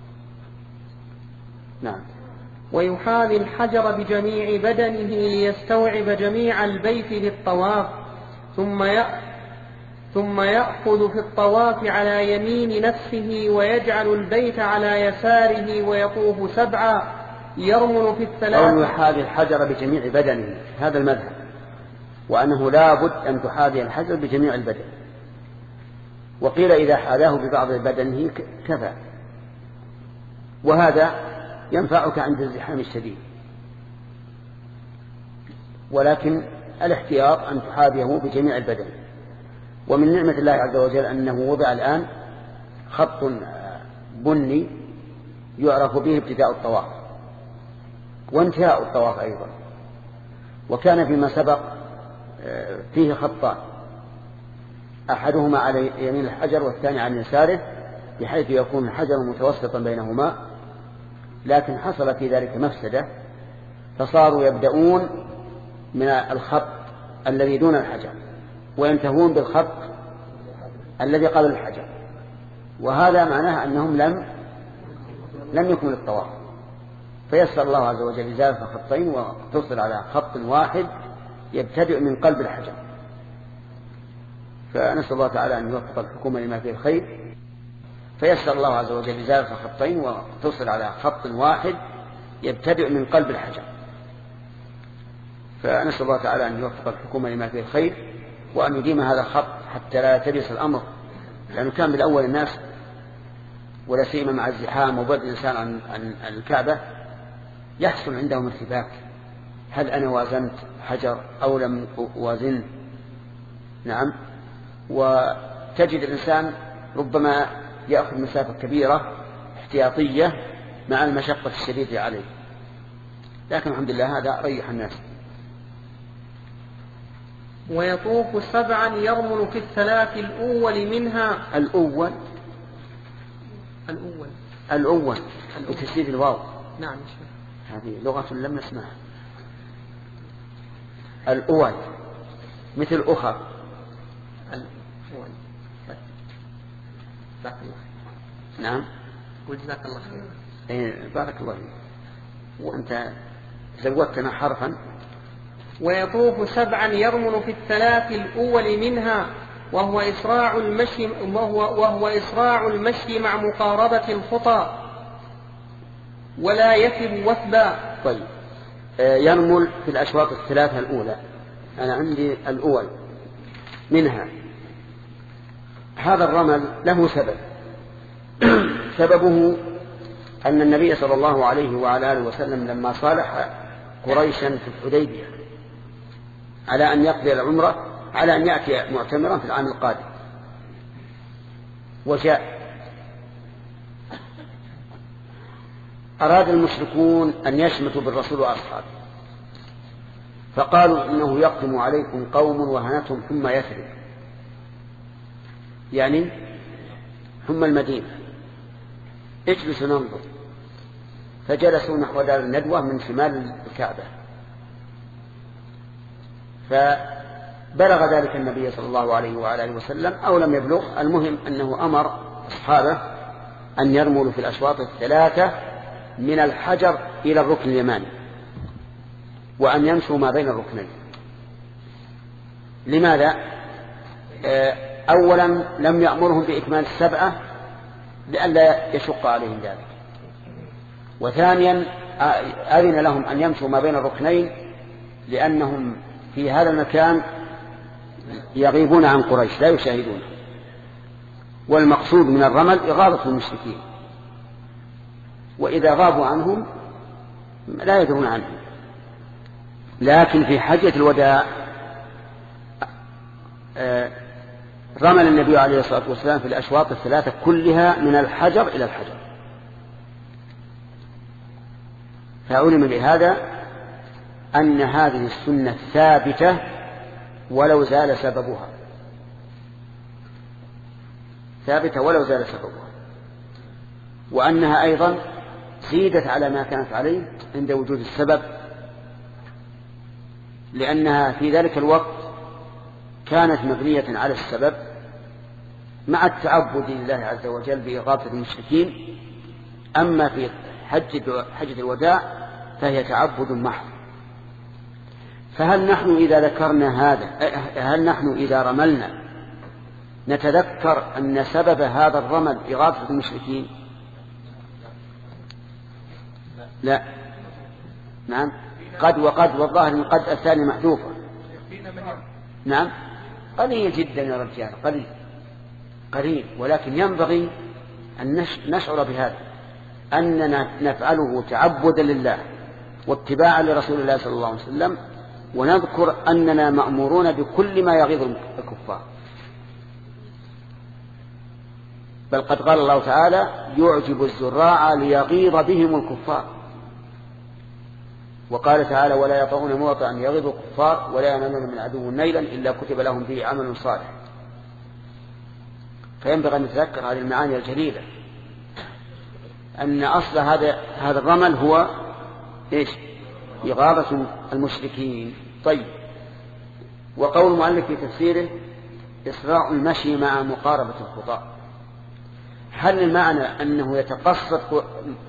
نعم. ويحاذي الحجر بجميع بدنه ليستوعب جميع البيت للطواف، ثم يأخذ في الطواف على يمين نفسه ويجعل البيت على يساره ويطوف 7 يرمل في 3. أو يحاذي الحجر بجميع بدنه، هذا المذهب، وأنه لا بد أن تحاذي الحجر بجميع البدن. وقيل إذا حاذاه ببعض بدنه كفى، وهذا ينفعك عند الزحام الشديد، ولكن الاحتياط أن تحاذيه بجميع البدن. ومن نعمة الله عز وجل أنه وضع الآن خط بني يعرف به ابتداء الطواف وانتهاء الطواف أيضا، وكان فيما سبق فيه خطان، أحدهما على يمين الحجر والثاني على يساره، بحيث يكون الحجر متوسطا بينهما، لكن حصل في ذلك مفسدة، فصاروا يبدأون من الخط الذي دون الحجر وينتهون بالخط الذي قبل الحجر، وهذا معناه أنهم لم يكملوا الطواف. فيسر الله عز وجل إزالة خطين وتصل على خط واحد يبتدئ من قلب الحجر. فنسأل الله تعالى أن يوفق الحكومة لما فيه الخير. فيسر الله عز وجل إزالة خطين وتصل على خط واحد يبتدئ من قلب الحجر. فنسأل الله تعالى أن يوفق الحكومة لما فيه الخير، وأن يديم هذا الخط حتى لا يلتبس الأمر، لأنه كان بالأول الناس ولا سيما مع الزحام وبعد الإنسان عن الكعبة يحصل عندهم ارتباك، هل أنا وازنت حجر أو لم وازنه؟ نعم. وتجد الإنسان ربما يأخذ مسافة كبيرة احتياطية مع المشقة الشديدة عليه، لكن الحمد لله هذا ريح الناس. ويطوف 7 يرمل في 3 الأول منها. الأول بتشديد الواو. نعم. هذه لغة لم نسمعها. الأول مثل أخر. الأول. جزاك الله خير. نعم. وجزاك الله خير. بارك الله فيك. وأنت زودتنا حرفا. ويطوف 7 يرمل في 3 الأول منها، وهو إسراع المشي مع مقاربة الخطى ولا يثب وثبا. طيب، يرمل في الأشواط 3 الأولى. أنا عندي الأول منها. هذا الرمل له سبب. سببه أن النبي صلى الله عليه وعلى آله وسلم لما صالح قريشا في الحديبية على أن يقضي العمرة، على أن يأتي معتمرا في العام القادم، وجاء أراد المشركون أن يشمتوا بالرسول وأصحابه، فقالوا إنه يقدم عليكم قوم وهنتهم ثم يثرب، يعني ثم المدينة، اجلسوا ننظر. فجلسوا نحو دار الندوة من شمال الكعبة، فبلغ ذلك النبي صلى الله عليه وعلى آله وسلم أو لم يبلغ، المهم أنه أمر أصحابه أن يرملوا في الأشواط 3 من الحجر إلى الركن اليماني، وأن يمشوا ما بين الركنين. لماذا؟ أولا لم يأمرهم بإكمال 7 لئلا يشق عليهم ذلك، وثانيا أذن لهم أن يمشوا ما بين الركنين لأنهم في هذا المكان يغيبون عن قريش لا يشاهدون، والمقصود من الرمل إغاظة المشركين، وإذا غابوا عنهم لا يدرون عنهم. لكن في حجة الوداع رمل النبي عليه الصلاة والسلام في الأشواط 3 كلها من الحجر إلى الحجر، فعلم بهذا أن هذه السنة ثابتة ولو زال سببها، ثابتة ولو زال سببها، وأنها أيضا زيدت على ما كانت عليه عند وجود السبب، لأنها في ذلك الوقت كانت مبنية على السبب مع التعبد لله عز وجل بإغاثة المشركين. أما في حجة الوداع فهي تعبد محض. فهل نحن إذا ذكرنا هذا، هل نحن إذا رملنا نتذكر أن سبب هذا الرمل إغاثة المشركين؟ لا. نعم قد وقد، والظاهر من قد الثاني محذوفة. نعم قليل جدا يا رجال، قليل، ولكن ينبغي أن نشعر بهذا، أننا نفعله تعبدا لله واتباعا لرسول الله صلى الله عليه وسلم، ونذكر أننا مأمورون بكل ما يغيظ الكفار. بل قد قال الله تعالى: يعجب الزراع ليغيظ بهم الكفار. وقال تعالى: ولا يطعون موطئا يغيظ الكفار ولا ينالون من عدو نيلا إلا كتب لهم به عمل صالح. فينبغي أن نتذكر هذه المعاني الجليلة، أن أصل هذا الرمل هو إيش؟ إغاظة المشركين. طيب، وقول المؤلف في تفسيره: إسراع المشي مع مقاربة الخطى. هل المعنى أنه يتقصد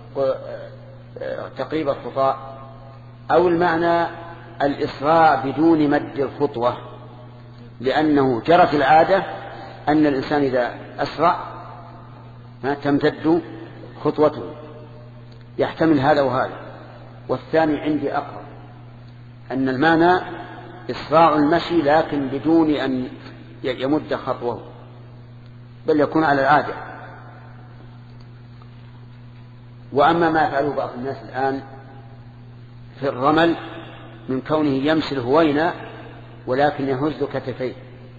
تقريب الخطى، أو المعنى الإسراع بدون مد الخطوة؟ لأنه جرت العادة أن الإنسان إذا أسرع تمتد خطوته. يحتمل هذا وهذا، والثاني عندي أقرب، أن المعنى إسراع المشي لكن بدون أن يمد خطوه، بل يكون على العادة. وأما ما يفعله بعض الناس الآن في الرمل من كونه يمشي الهوينة ولكن يهز كتفيه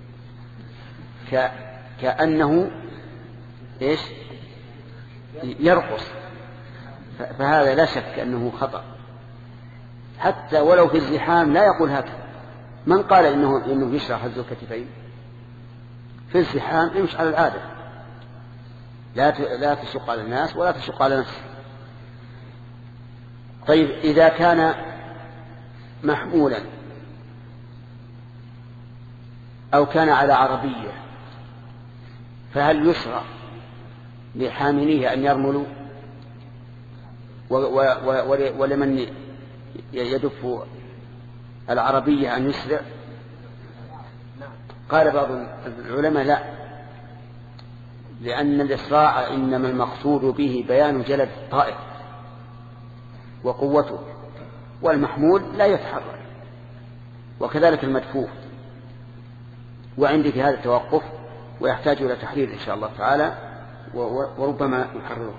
كأنه إيش؟ يرقص، فهذا لا شك أنه خطأ، حتى ولو في الزحام لا يقول هكذا. من قال إنه يشرع هز الكتفين؟ في الزحام يمشي على العادة، لا تشق على الناس ولا تشق على نفسه. طيب، إذا كان محمولا أو كان على عربية، فهل يشرع لحامليه أن يرملوا ولمن يدف العربية أن يسرع؟ قال بعض العلماء: لا، لأن الإسراع إنما المقصود به بيان جلد الطائر وقوته، والمحمول لا يتحرك، وكذلك المدفوف. وعندي في هذا التوقف، ويحتاج إلى تحرير إن شاء الله تعالى، وربما نحرره.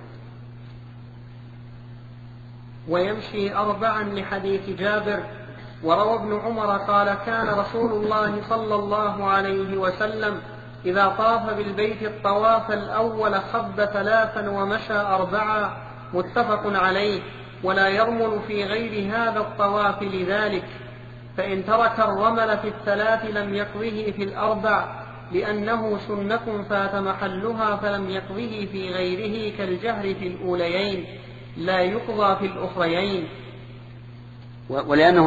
ويمشي أربعا لحديث جابر. وروى ابن عمر قال: كان رسول الله صلى الله عليه وسلم إذا طاف بالبيت الطواف الأول خب 3 ومشى 4. متفق عليه. ولا يرمل في غير هذا الطواف لذلك، فإن ترك الرمل في 3 لم يقضه في 4، لأنه سنة فات محلها فلم يقضه في غيره كالجهر في الأوليين، لا يقضى في الأخريين. ولأنه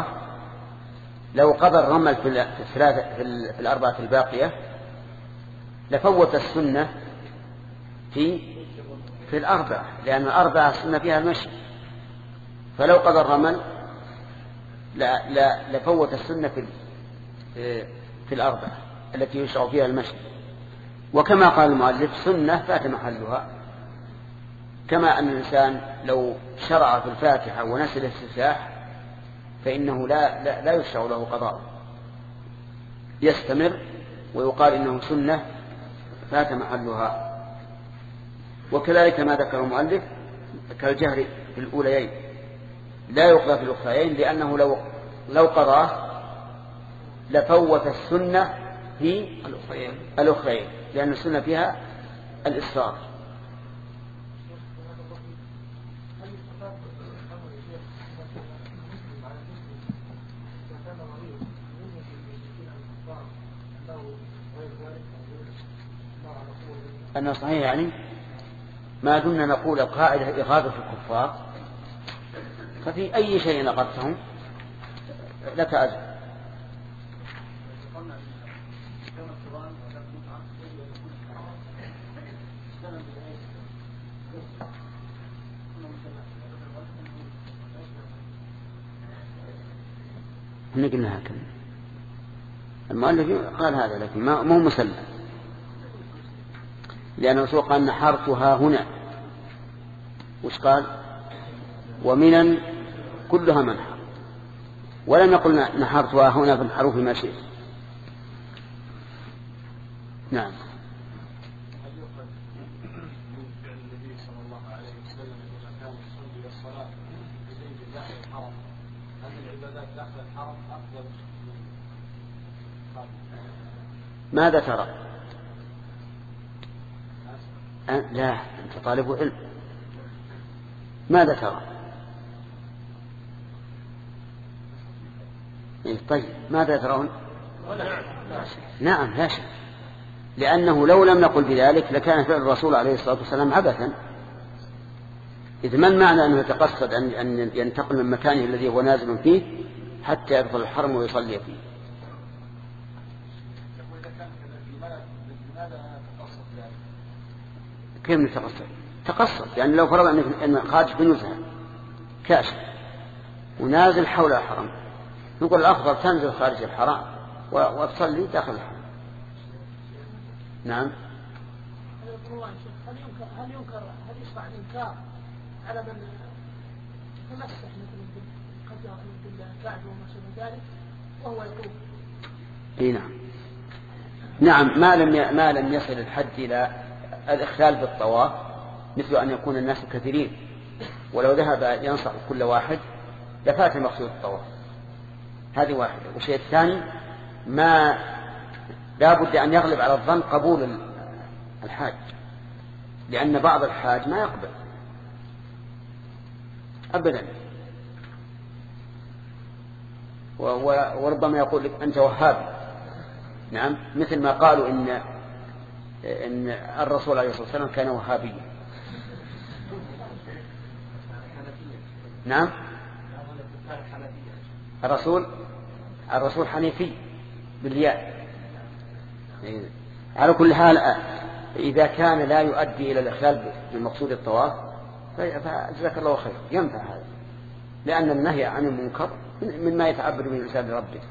لو قضى الرمل في 4 الباقية لفوت السنة في 4، لأن 4 السنة فيها المشي، فلو قضى الرمل لفوت السنة في 4 التي يشرع فيها المشي. وكما قال المؤلف: سنة فات محلها، كما أن الإنسان لو شرع في الفاتحة ونسي الافتتاح فإنه لا يشرع له قضاء، يستمر ويقال إنه سنة فات محلها. وكذلك ما ذكر المؤلف كالجهر في الأوليين لا يقضى في الأخريين، لأنه لو قضاه لفوت السنة في الأخرين، لأن السنة فيها الإسرار. أنه صحيح، يعني ما دمنا نقول القاعدة إغاظة الكفار، ففي أي شيء أغضتهم لك أجر. قلنا هكذا، المؤلف قال هذا، لكن ما هو مسلم. لأن الرسول قال نحرتها هنا، وش قال؟ ومنا كلها منحر، ولم يقل نحرتها هنا فانحروا فيما شئت. نعم. ماذا ترى؟ لا، أنت طالب علم. ماذا ترى؟ طيب ماذا ترون؟ نعم لا شك، لأنه لو لم نقل بذلك لكان فعل الرسول عليه الصلاة والسلام عبثا. إذ ما المعنى أنه يتقصد أن ينتقل من مكانه الذي هو نازل فيه حتى يدخل الحرم ويصلي فيه؟ كيف نتقصد؟ تقصد يعني لو فرض أن خارج في نزهة كاشف ونازل حول الحرم، نقول الأفضل تنزل خارج الحرم وتصلي داخل الحرم. نعم. هل يشرع الإنكار على من يتمسح مثل بالكعب وما شابه ذلك وهو يطوف؟ اي نعم. نعم، ما لم يصل الحد إلى الإخلال بالطواف، مثل أن يكون الناس كثيرين ولو ذهب ينصح كل واحد لفات مقصود الطواف. هذه واحدة. والشيء الثاني ما لا بد أن يغلب على الظن قبول الحاج، لأن بعض الحاج ما يقبل أبدا، وربما يقول لك أنت وهابي. نعم، مثل ما قالوا إن الرسول عليه الصلاة والسلام كان وهابيا. نعم، الرسول حنيفي بالياء. على كل حال إذا كان لا يؤدي إلى الإخلال بمقصود الطواف فجزاك الله خير، ينفع هذا، لأن النهي عن المنكر مما يتعبد به الإنسان لربه.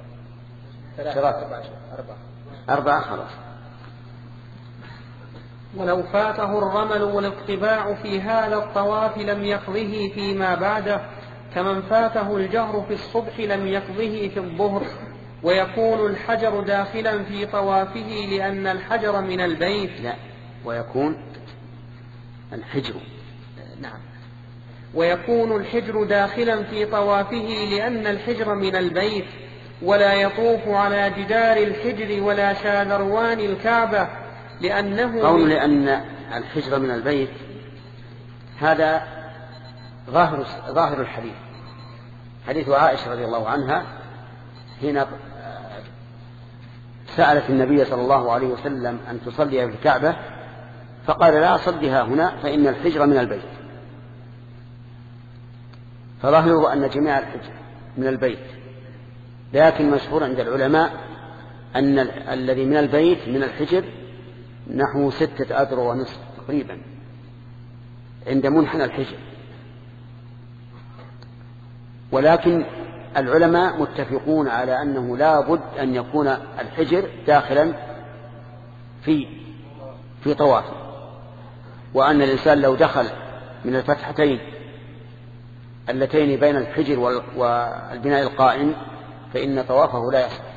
4 خلاص. ولو فاته الرمل والاطباع في هذا الطواف لم يقضه فيما بعده، كمن فاته الجهر في الصبح لم يقضه في الظهر. ويكون الحجر داخلا في طوافه لأن الحجر من البيت. لا، ويكون الحجر. نعم، ويكون الحجر داخلا في طوافه لأن الحجر من البيت، ولا يطوف على جدار الحجر ولا شاذروان الكعبة لأنه قول لأن الحجر من البيت هذا ظاهر الحديث، حديث عائشة رضي الله عنها حين سألت النبي صلى الله عليه وسلم أن تصلي في الكعبة فقال لا أصليها هنا فإن الحجر من البيت. فظاهره أن جميع الحجر من البيت، لكن مشهور عند العلماء أن الذي من البيت من الحجر نحو 6 أذرع ونصف تقريبا عند منحنى الحجر. ولكن العلماء متفقون على أنه لا بد أن يكون الحجر داخلا في طوافه، وأن الإنسان لو دخل من الفتحتين اللتين بين الحجر والبناء القائم فإن طوافه لا يصح.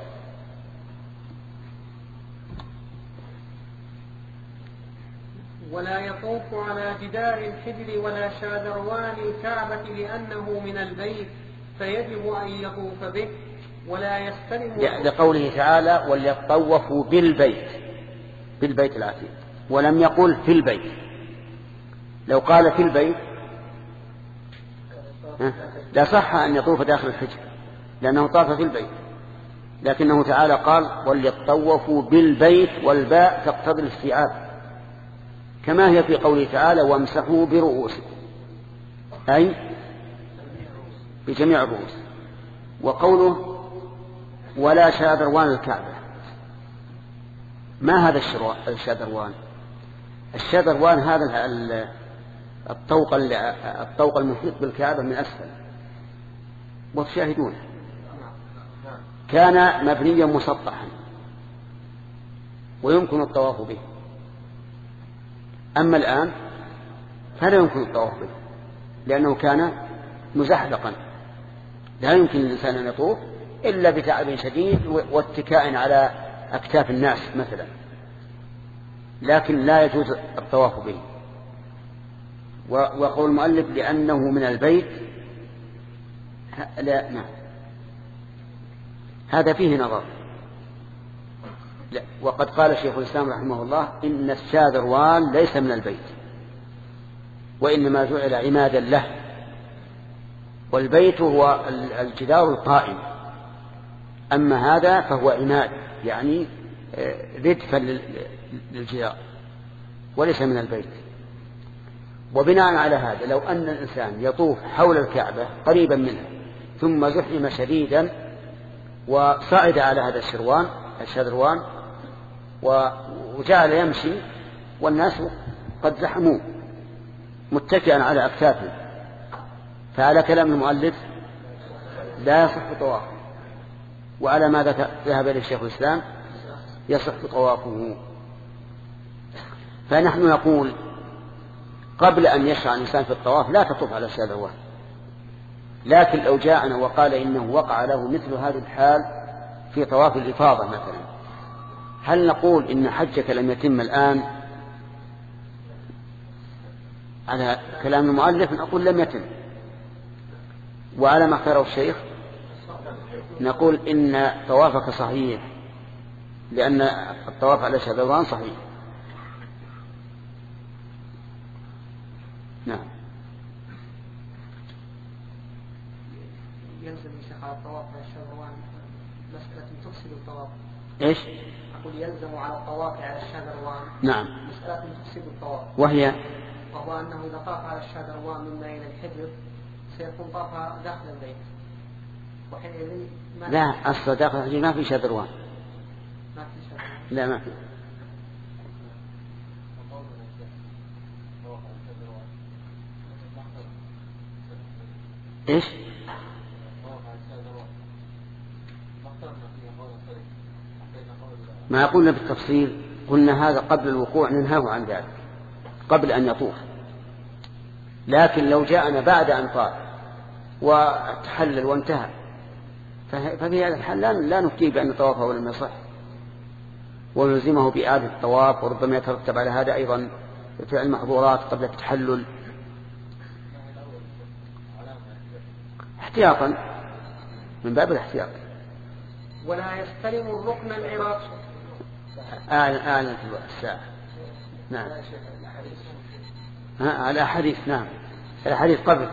ولا يطوف على جدار الحجر ولا شاذروان الكعبة لأنه من البيت فيجب أن يطوف به. ولا يستلم لقوله تعالى وليطوفوا بالبيت العتيق، ولم يقل في البيت. لو قال في البيت لا صح أن يطوف داخل الحجر لأنه طاف في البيت، لكنه تعالى قال وليطوفوا بالبيت، والباء تقتضي الاستيعاب كما هي في قوله تعالى وامسحوا برؤوسكم، أي بجميع الرؤوس. وقوله ولا شاذروان الكعبة، ما هذا الشاذروان؟ الشاذروان هذا الطوق المحيط بالكعبة من أسفل، وتشاهدونه كان مبنيا مسطحا ويمكن الطواف به، أما الآن فلا يمكن الطواف به لأنه كان مزحلقا، لا يمكن للإنسان أن يطوف إلا بتعب شديد واتكاء على أكتاف الناس مثلا، لكن لا يجوز الطواف به. وقول المؤلف لأنه من البيت، لا نعم، هذا فيه نظر. لا، وقد قال شيخ الإسلام رحمه الله إن الشاذروان ليس من البيت وإنما جعل عمادا له، والبيت هو الجدار القائم، أما هذا فهو عماد يعني ردفا للجدار وليس من البيت. وبناء على هذا لو أن الإنسان يطوف حول الكعبة قريبا منها ثم زحم شديدا وصعد على هذا الشاذروان وجعل يمشي والناس قد زحموه متكئا على أكتافه، فعلى كلام المؤلف لا يصح طوافه، وعلى ماذا ذهب إليه شيخ الإسلام يصح طوافه. فنحن نقول قبل أن يشرع الإنسان في الطواف لا تطوف على الشاذروان، لكن لو جاءنا وقال إنه وقع له مثل هذه الحال في طواف الإفاضة مثلا، هل نقول إن حجك لم يتم الآن؟ على كلام المؤلف نقول لم يتم، وعلى ما اختاره الشيخ نقول إن طوافك صحيح لأن الطواف على الشاذروان صحيح. نعم. يلزم شيخ على الطواف على الشاذروان مسألة تفسد الطواف. إيش؟ أقول يلزم على الطواف على الشاذروان نعم مسألة تفسد الطواف، وهو أنه إذا طاف على الشاذروان مما إلى الحجر سيكون طاف داخل البيت، وحينئذ لا أصل داخل الحجر ما في شاذروان، ما في شاذروان. لا ما في. إيش؟ ما قلنا بالتفصيل، قلنا هذا قبل الوقوع ننهاه عن ذلك قبل أن يطوف، لكن لو جاءنا بعد أن طاف وتحلل وانتهى ففي هذا الحال لا نفتيه بأن طوافه لم يصح ونلزمه بإعادة الطواف، وربما يترتب على هذا أيضا فعل محظورات قبل التحلل احتياطا من باب الاحتياط. ولا يستلم الركن العراقي. أعلن في الساعة. نعم. على حديث. نعم الحديث قبل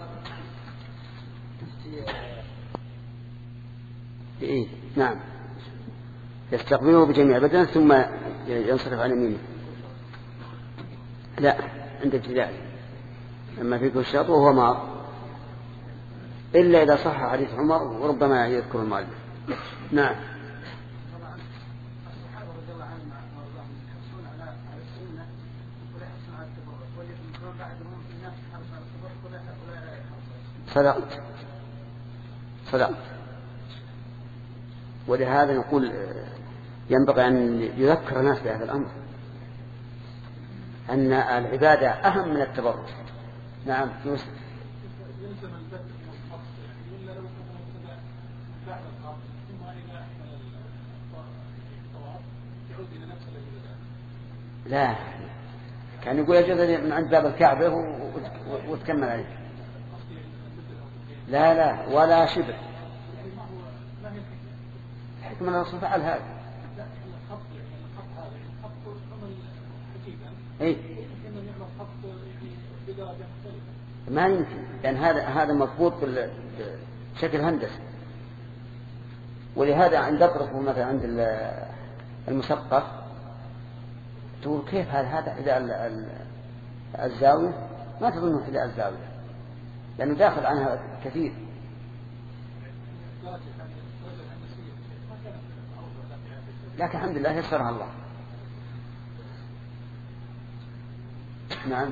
إيه؟ نعم يستقبله بجميع بدنه ثم ينصرف عن يمينه. لا عند ابتداء لما فيه الشاط وهو مار، إلا إذا صح حديث عمر وربما يذكر المؤلف. نعم. صدقت. ولهذا نقول ينبغي أن يذكر الناس بهذا الأمر، أن العبادة أهم من التبرك. نعم يوسف. لا كان يقول يجوز من عند باب الكعبة وتكمل عليه. لا ولا شبه حكم الرسول فعل هذا. إيه؟ ما يمكن لأن هذا مضبوط بشكل هندسي، ولهذا عند أطرفه مثلا عند المسقف تقول كيف هذا حذاء الزاوية، ما تظنه حذاء الزاوية لأنه داخل عنها كثير. لكن الحمد لله يسرها الله. نعم.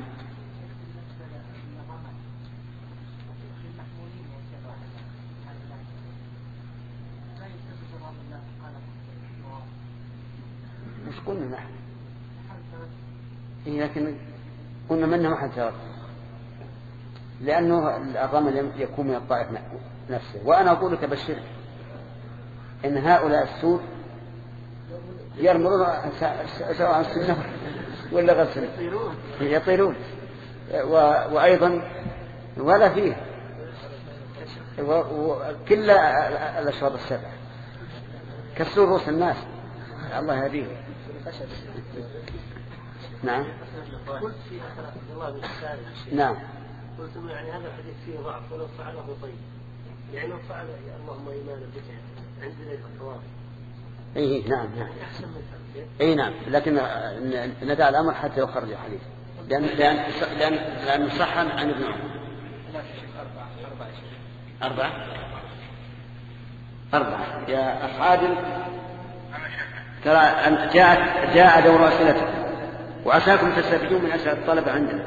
مش قلنا نحن لكن قلنا منه ما حد جرب، لأنه الرمل يكون من الطائف نفسه. وأنا أقول لك بشرك إن هؤلاء السود يرملون سواء السنة ولا غير السنة، يطيرون وأيضا ولا فيه وكل الأشواط السبع كسروا رؤوس الناس، الله يهديه. نعم. قلت في أثر عبد الله بن الساري. نعم. قلت يعني هذا الحديث فيه ضعف ولو فعله طيب، يعني لو فعل اللهم إيمانا بك عند ليلة الطواف. إيه نعم نعم. أحسن من الحديث. إيه نعم، لكن ندع الأمر حتى يخرج الحديث لأن صح عن ابن عمر. أربعة يا أخ عادل، ترى جاء دور أسئلتكم وعساكم تستفيدون من أسئلة الطلبة عندنا.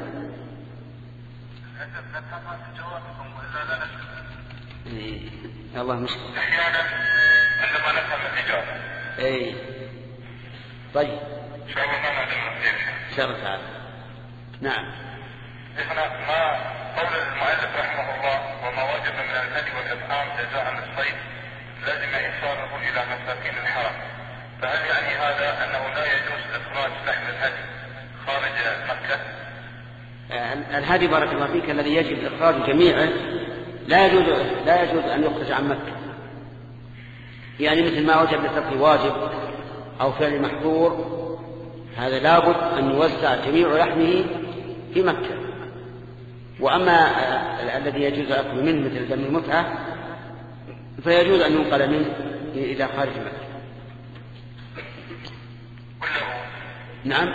الله مشكلة أحيانا عندما نفهم الإجابة. أي طيب إن شاء الله ما نعلم الخير. إن شاء الله تعالى. نعم. إحنا ما قول المؤلف رحمه الله وما وجب من الهدي والإطعام جزاء الصيد لازم إيصاله إلى مساكين الحرم، فهل يعني هذا أنه لا يجوز إخراج لحم الهدي خارج مكة؟ الهدي بارك الله فيك الذي يجب إخراج جميعه لا يجوز أن يخرج عن مكة، يعني مثل ما وجب لترك واجب أو فعل محظور، هذا لابد أن يوزع جميع لحمه في مكة. وأما الذي يجوز أكل منه مثل دم المتعة فيجوز أن ينقل منه إلى خارج مكة. نعم.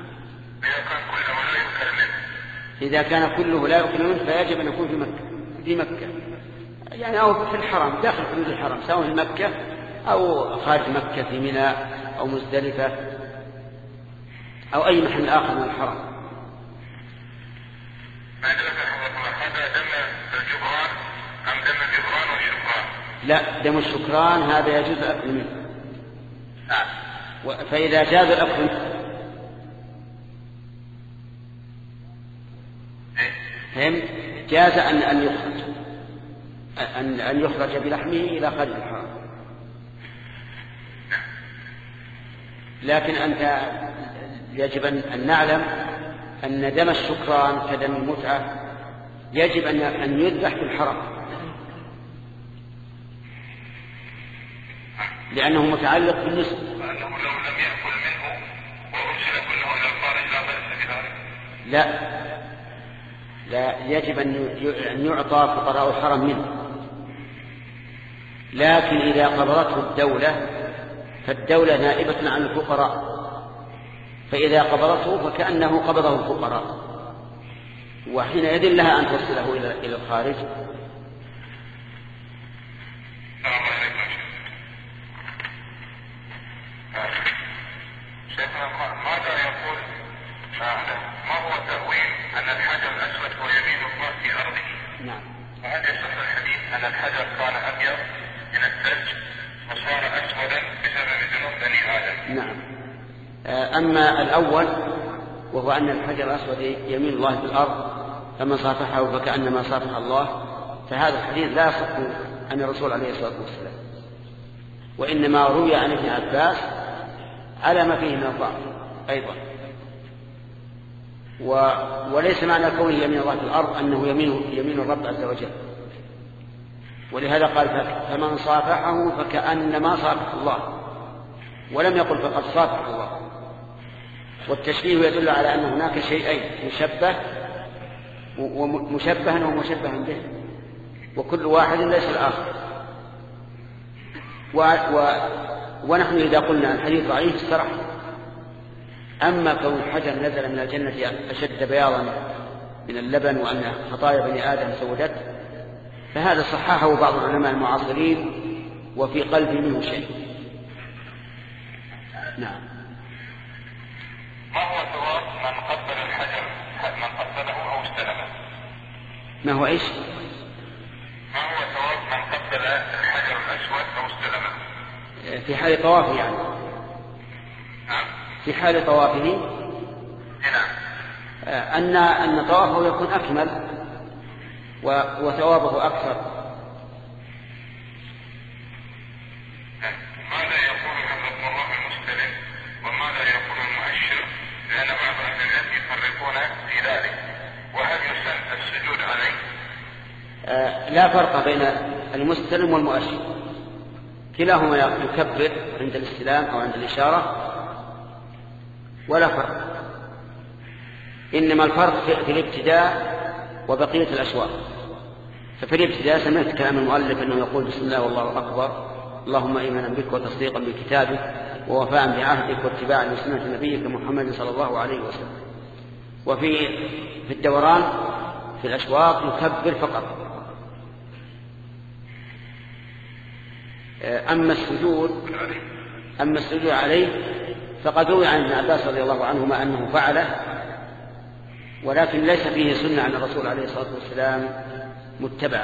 إذا كان كله لا يؤكل منه فيجب أن يكون في مكة يعني أو في الحرم داخل حدود الحرم، سواء في مكة أو خارج مكة في منى أو مزدلفة أو أي محل آخر من الحرم. هذا دم الجبران أم دم الجبران والشكران؟ لا، دم الشكران هذا يجوز الأكل منه. فإذا جاز الأكل هم جاز أن يخرج بلحمه إلى خارج الحرم، لكن أنت يجب أن نعلم أن دم الشكران كدم المتعة يجب أن يذبح في الحرم، لأنه متعلق بالنسب. فأنه لو لم يأكل منه وأرسل كله إلى الخارج لا بأس بذلك؟ لا، يجب أن يعطى فقراء الحرم منه، لكن إذا قبضته الدولة فالدولة نائبة عن الفقراء، فإذا قبضته فكأنه قبضه الفقراء، وحينئذ لها أن توصله إلى الخارج. شيخنا ماذا يقول ما هو تأويل أن الحجر الأسود هو يمين الله في أرضه؟ نعم. وهل يصح الحديث أن الحجر كان أبيض من الثلج وصار أسودا بسبب ذنوب بني آدم؟ نعم. أما الأول وهو أن الحجر الأسود يمين الله في الأرض فمن صافحه فكأنما صافح الله، فهذا الحديث لا يصح عن الرسول عليه الصلاة والسلام، وإنما روي عن ابن عباس على ما فيه من الضعف أيضا. وليس معنى كونه يمين الله في الأرض أنه يمين الرب عز وجل، ولهذا قال فمن صافحه فكأنما صافح الله، ولم يقل فقد صافح الله. والتشبيه يدل على أن هناك شيئين، مشبها ومشبها به، وكل واحد ليس الآخر. ونحن إذا قلنا الحديث ضعيف صرح، أما كون الحجر نزل من الجنة أشد بياضا من اللبن وأن خطايا بني آدم سودته فهذا صححه بعض العلماء المعاصرين وفي قلبي منه شيء. نعم. ما هو ثواب من قبل الحجر، من قبله أو استلمه؟ ما هو إيش؟ ما هو ثواب من قبل الحجر الأسود أو استلمه؟ في حال طوافه يعني. نعم. في حال طوافه. نعم. أن طوافه يكون أكمل وثوابه أكثر. ماذا يقول المرء المستلم وماذا يقول المؤشر؟ لأن بعض أهل العلم يفرقون في ذلك. وهل يسن السجود عليه؟ لا فرق بين المستلم والمؤشر، كلاهما يكبر عند الاستلام أو عند الإشارة ولا فرق، إنما الفرق في الابتداء وبقية الأشواط. ففي الابتداء سمعت كلام المؤلف أنه يقول بسم الله والله أكبر، اللهم إيمانا بك وتصديقا بكتابك ووفاء بعهدك واتباعا لسنة نبيك محمد صلى الله عليه وسلم. وفي الدوران في الأشواط يكبر فقط. أما السجود عليه فقد روي عن ابن عباس رضي الله عنهما أنه فعله، ولكن ليس فيه سنة عن الرسول عليه الصلاة والسلام متبعة.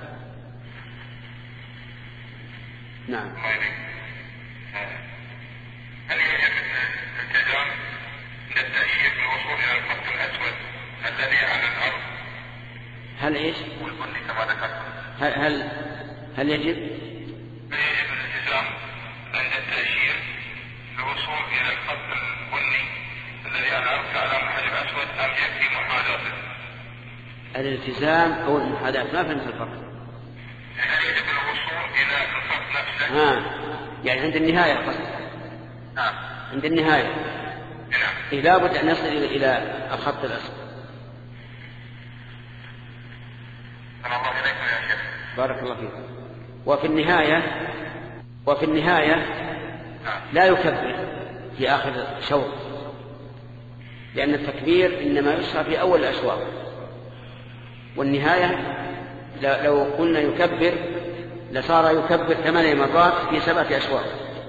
نعم. هل يجب الالتزام للتأشير بالوصول إلى الخط الأسود الذي على الأرض؟ هل إيش؟ والبني كما ذكرت. هل يجب؟ يجب الالتزام عند التأشير للوصول إلى الخط البني الذي على الأرض كعلامة حجر أسود أم يكفي محاذاته؟ الالتزام أو المحاذاة ما فهمت الفرق. هل يجب الوصول إلى الخط نفسه؟ يعني عند النهاية القصد. نعم. عند النهاية. نعم. لا بد أن يصل إلى الخط الأسود. الله إليكم يا شيخ. بارك الله فيك. وفي النهاية لا يكبر في آخر شوط، لأن التكبير إنما يشرع في أول الأشواط، والنهاية لو قلنا يكبر لصار يكبر 8 مرات في 7 أشواط.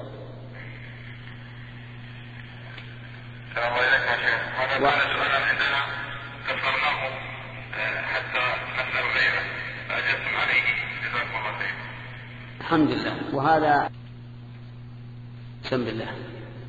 السلام عليكم يا شيخ. هذا كان سؤالا عندنا كفرناه حتى نسأل غيره فأجبتم عليه، جزاكم الله خير. الحمد لله. وهذا بسم الله. بسم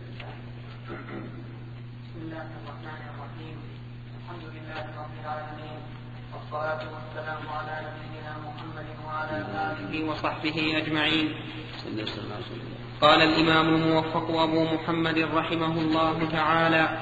الله الرحمن الرحيم. الحمد لله رب العالمين، والصلاة والسلام على نبينا محمد وعلى آله وصحبه أجمعين. قال الإمام الموفق أبو محمد رحمه الله تعالى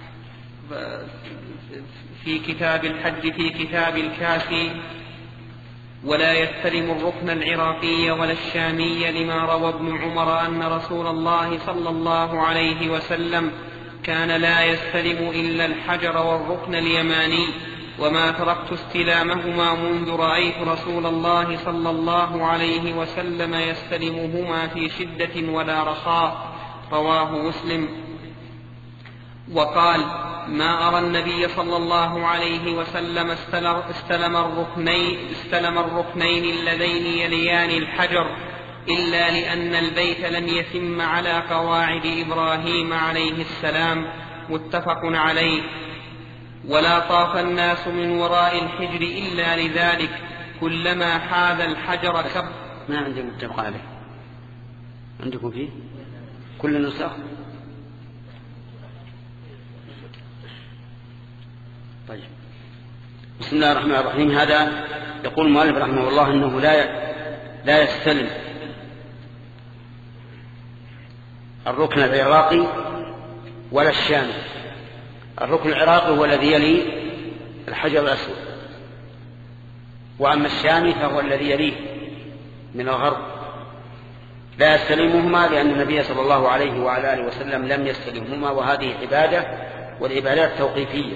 في كتاب الحج في كتاب الكافي: ولا يستلم الركن العراقي ولا الشامي، لما روى ابن عمر أن رسول الله صلى الله عليه وسلم كان لا يستلم إلا الحجر والركن اليماني، وما تركت استلامهما منذ رأيت رسول الله صلى الله عليه وسلم يستلمهما في شدة ولا رخاء. رواه مسلم. وقال: ما أرى النبي صلى الله عليه وسلم استلم الركنين اللذين يليان الحجر إلا لأن البيت لم يتم على قواعد إبراهيم عليه السلام. متفق عليه. ولا طاف الناس من وراء الحجر إلا لذلك، كلما حاذ الحجر كب. ما عندي متفق عليه. عندكم فيه كل النسخ؟ طيب. بسم الله الرحمن الرحيم. هذا يقول المؤلف رحمه الله أنه لا يستلم الركن العراقي ولا الشامي. الركن العراقي هو الذي يلي الحجر الأسود، وأما الشامي فهو الذي يليه من الغرب. لا يستلمهما لأن النبي صلى الله عليه وعلى آله وسلم لم يستلمهما، وهذه عبادة، والعبادات توقيفية.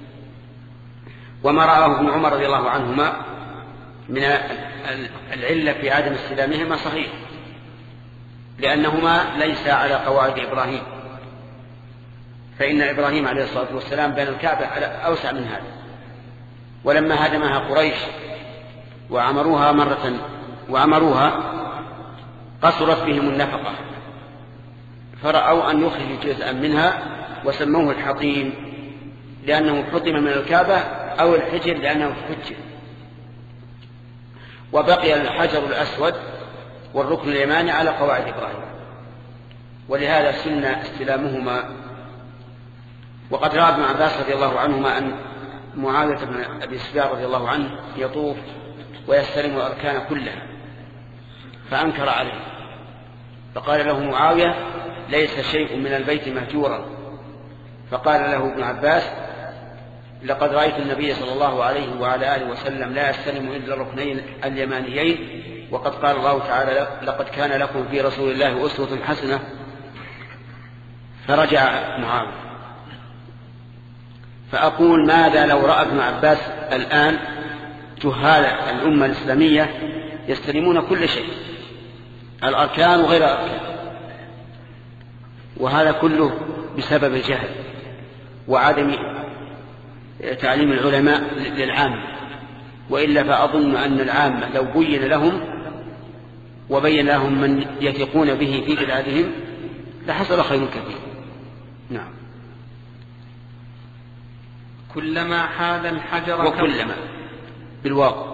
وما رآه ابن عمر رضي الله عنهما من العلة في عدم استلامهما صحيح، لأنهما ليس على قواعد إبراهيم، فإن إبراهيم عليه الصلاة والسلام بنى الكعبة أوسع من هذا. ولما هدمها قريش وعمروها قصرت بهم النفقة، فرأوا أن يخرجوا جزءا منها وسموه الحطيم، لأنه حطم من الكعبة، أو الحجر لأنه حجر. وبقي الحجر الأسود والركن اليماني على قواعد إبراهيم، ولهذا سن استلامهما وقد رأى ابن عباس رضي الله عنهما أن معاوية بن أبي سفيان رضي الله عنه يطوف ويستلم الأركان كلها فأنكر عليه، فقال له معاوية: ليس شيء من البيت مهجورا. فقال له ابن عباس: لقد رأيت النبي صلى الله عليه وعلى آله وسلم لا يستلم إلا الركنين اليمانيين، وقد قال الله تعالى: لقد كان لكم في رسول الله أسوة حسنة. فرجع معاوية. فأقول: ماذا لو رأى ابن عباس الآن جهال الأمة الإسلامية يستلمون كل شيء، الأركان وغير الأركان، وهذا كله بسبب الجهل وعدم تعليم العلماء للعامة. وإلا فأظن أن العامة لو بين لهم وبين لهم من يثقون به في بلادهم لحصل خير كثير. نعم. كلما حاذ الحجر وكلما بالواقع.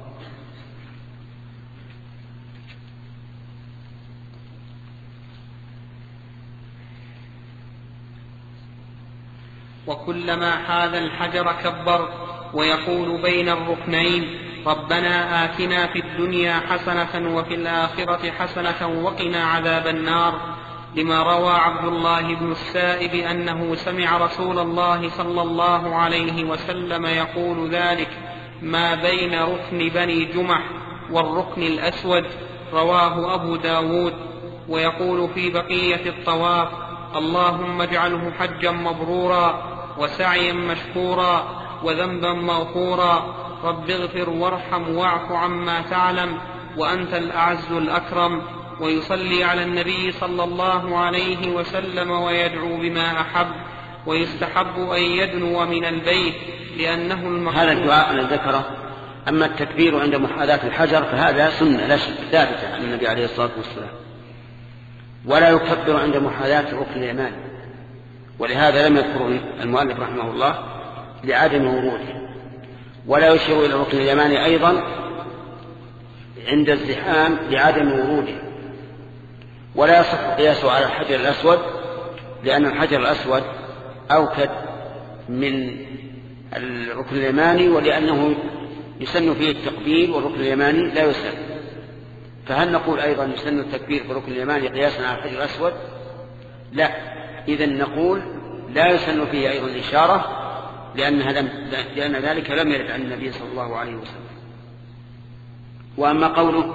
وكلما حاذ الحجر كبر ويقول بين الركنين: ربنا آتنا في الدنيا حسنة وفي الآخرة حسنة وقنا عذاب النار، لما روى عبد الله بن السائب أنه سمع رسول الله صلى الله عليه وسلم يقول ذلك ما بين ركن بني جمح والركن الأسود، رواه أبو داود. ويقول في بقية الطواف: اللهم اجعله حجا مبرورا وسعيا مشكورا وذنبا مغفورا، رب اغفر وارحم واعف عما تعلم وأنت الأعز الأكرم. ويصلي على النبي صلى الله عليه وسلم ويدعو بما أحب، ويستحب أن يدنو من البيت لأنه المقصود. هذا الدعاء الذي ذكره. أما التكبير عند محاذاة الحجر فهذا سنة لا شك ثابتة عن النبي عليه الصلاة والسلام، ولا يكبر عند محاذاة الركن اليماني، ولهذا لم يذكره المؤلف رحمه الله لعدم وروده. ولا يشير إلى الركن اليماني أيضا عند الزحام لعدم وروده. ولا يصح قياسه على الحجر الأسود، لأن الحجر الأسود أوكد من الركن اليماني، ولأنه يسن فيه التقبيل والركن اليماني لا يسن. فهل نقول أيضا يسن التكبير في الركن اليماني قياسا على الحجر الأسود؟ لا. إذن نقول لا يسن فيه أيضا الإشارة، لأن ذلك لم يرد عن النبي صلى الله عليه وسلم. وأما قوله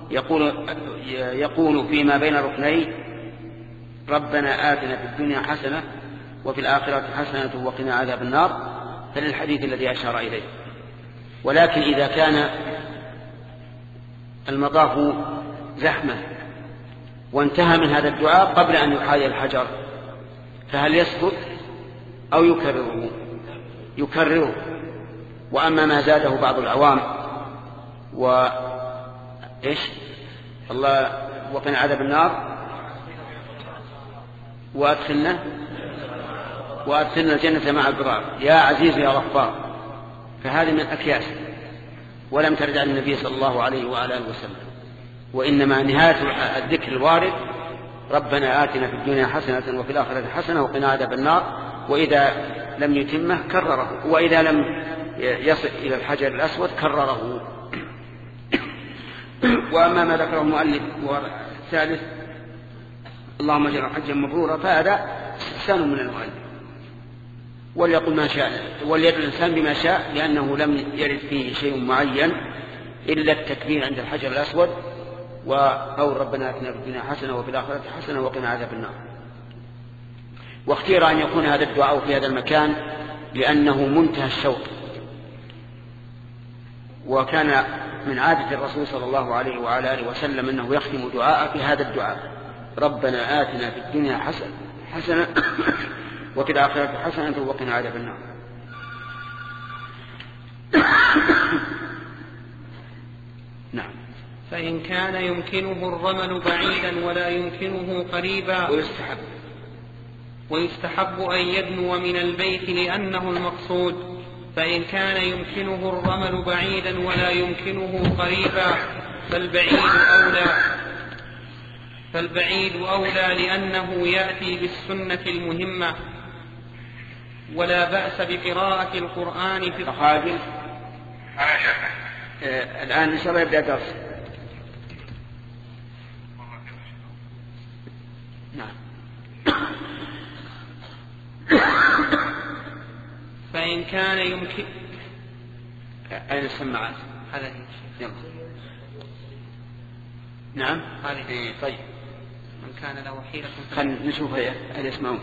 يقول فيما بين الركنين: ربنا آتنا في الدنيا حسنة وفي الآخرة حسنة وقنا عذاب النار، فللحديث الذي أشار إليه. ولكن إذا كان المطاف زحمة وانتهى من هذا الدعاء قبل أن يحاذي الحجر، فهل يسكت أو يكرره؟ يكرره. وأما ما زاده بعض العوام الله وقنا عذاب النار وأدخلنا الجنة مع الأبرار يا عزيز يا غفار، فهذه من أكياس ولم ترد عن النبي صلى الله عليه وعلى آله وسلم. وإنما نهاية الذكر الوارد: ربنا آتنا في الدنيا حسنة وفي الآخرة حسنة وقنا عذاب النار. وإذا لم يتمه كرره، وإذا لم يصل إلى الحجر الأسود كرره. وأما ما ذكره المؤلف والثالث: اللهم اجعله حجا مبرورا، فهذا استحسان من المؤلف، وليقل ما شاء، وليدعو الإنسان بما شاء، لأنه لم يرد فيه شيء معين إلا التكبير عند الحجر الأسود وقول ربنا آتنا في الدنيا حسنة وفي الآخرة حسنة وقنا عذاب النار. واختير أن يكون هذا الدعاء في هذا المكان لأنه منتهى الشوق، وكان من عادة الرسول صلى الله عليه وعلى آله وسلم أنه يختم دعاء في هذا الدعاء: ربنا آتنا في الدنيا حسنة وفي الآخرة حسنة وقنا عذاب النار. نعم. فإن كان يمكنه الرمل بعيدا ولا يمكنه قريبا ويستحب أن يدنو من البيت لأنه المقصود. فإن كان يمكنه الرمل بعيدا ولا يمكنه قريبا فالبعيد أولى لأنه يأتي بالسنة المهمة. ولا بأس بقراءة القرآن في خادم. الآن إن شاء الله يبدأ درس. نعم. فإن كان يمكن. أين السماعات؟ هذا يلا. نعم. هذه. طيب. من كان له حيلة. خلنا نشوف هل يسمعون.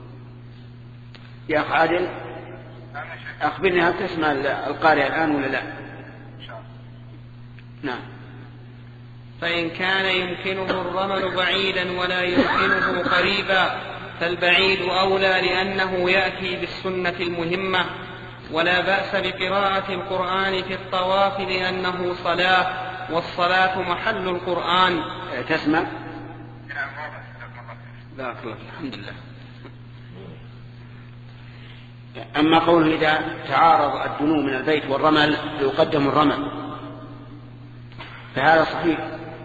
يا أخ عادل أخبرني هل تسمع القارئ الآن ولا لا؟ نعم. فإن كان يمكنه الرمل بعيدا ولا يمكنه قريبا فالبعيد أولى لأنه يأتي بالسنة المهمة. ولا بأس بقراءة القرآن في الطواف لأنه صلاة والصلاة محل القرآن. تسمع؟ بارك الله الحمد لله. أما قوله إذا تعارض الدنو من البيت والرمل يقدم الرمل فهذا صحيح،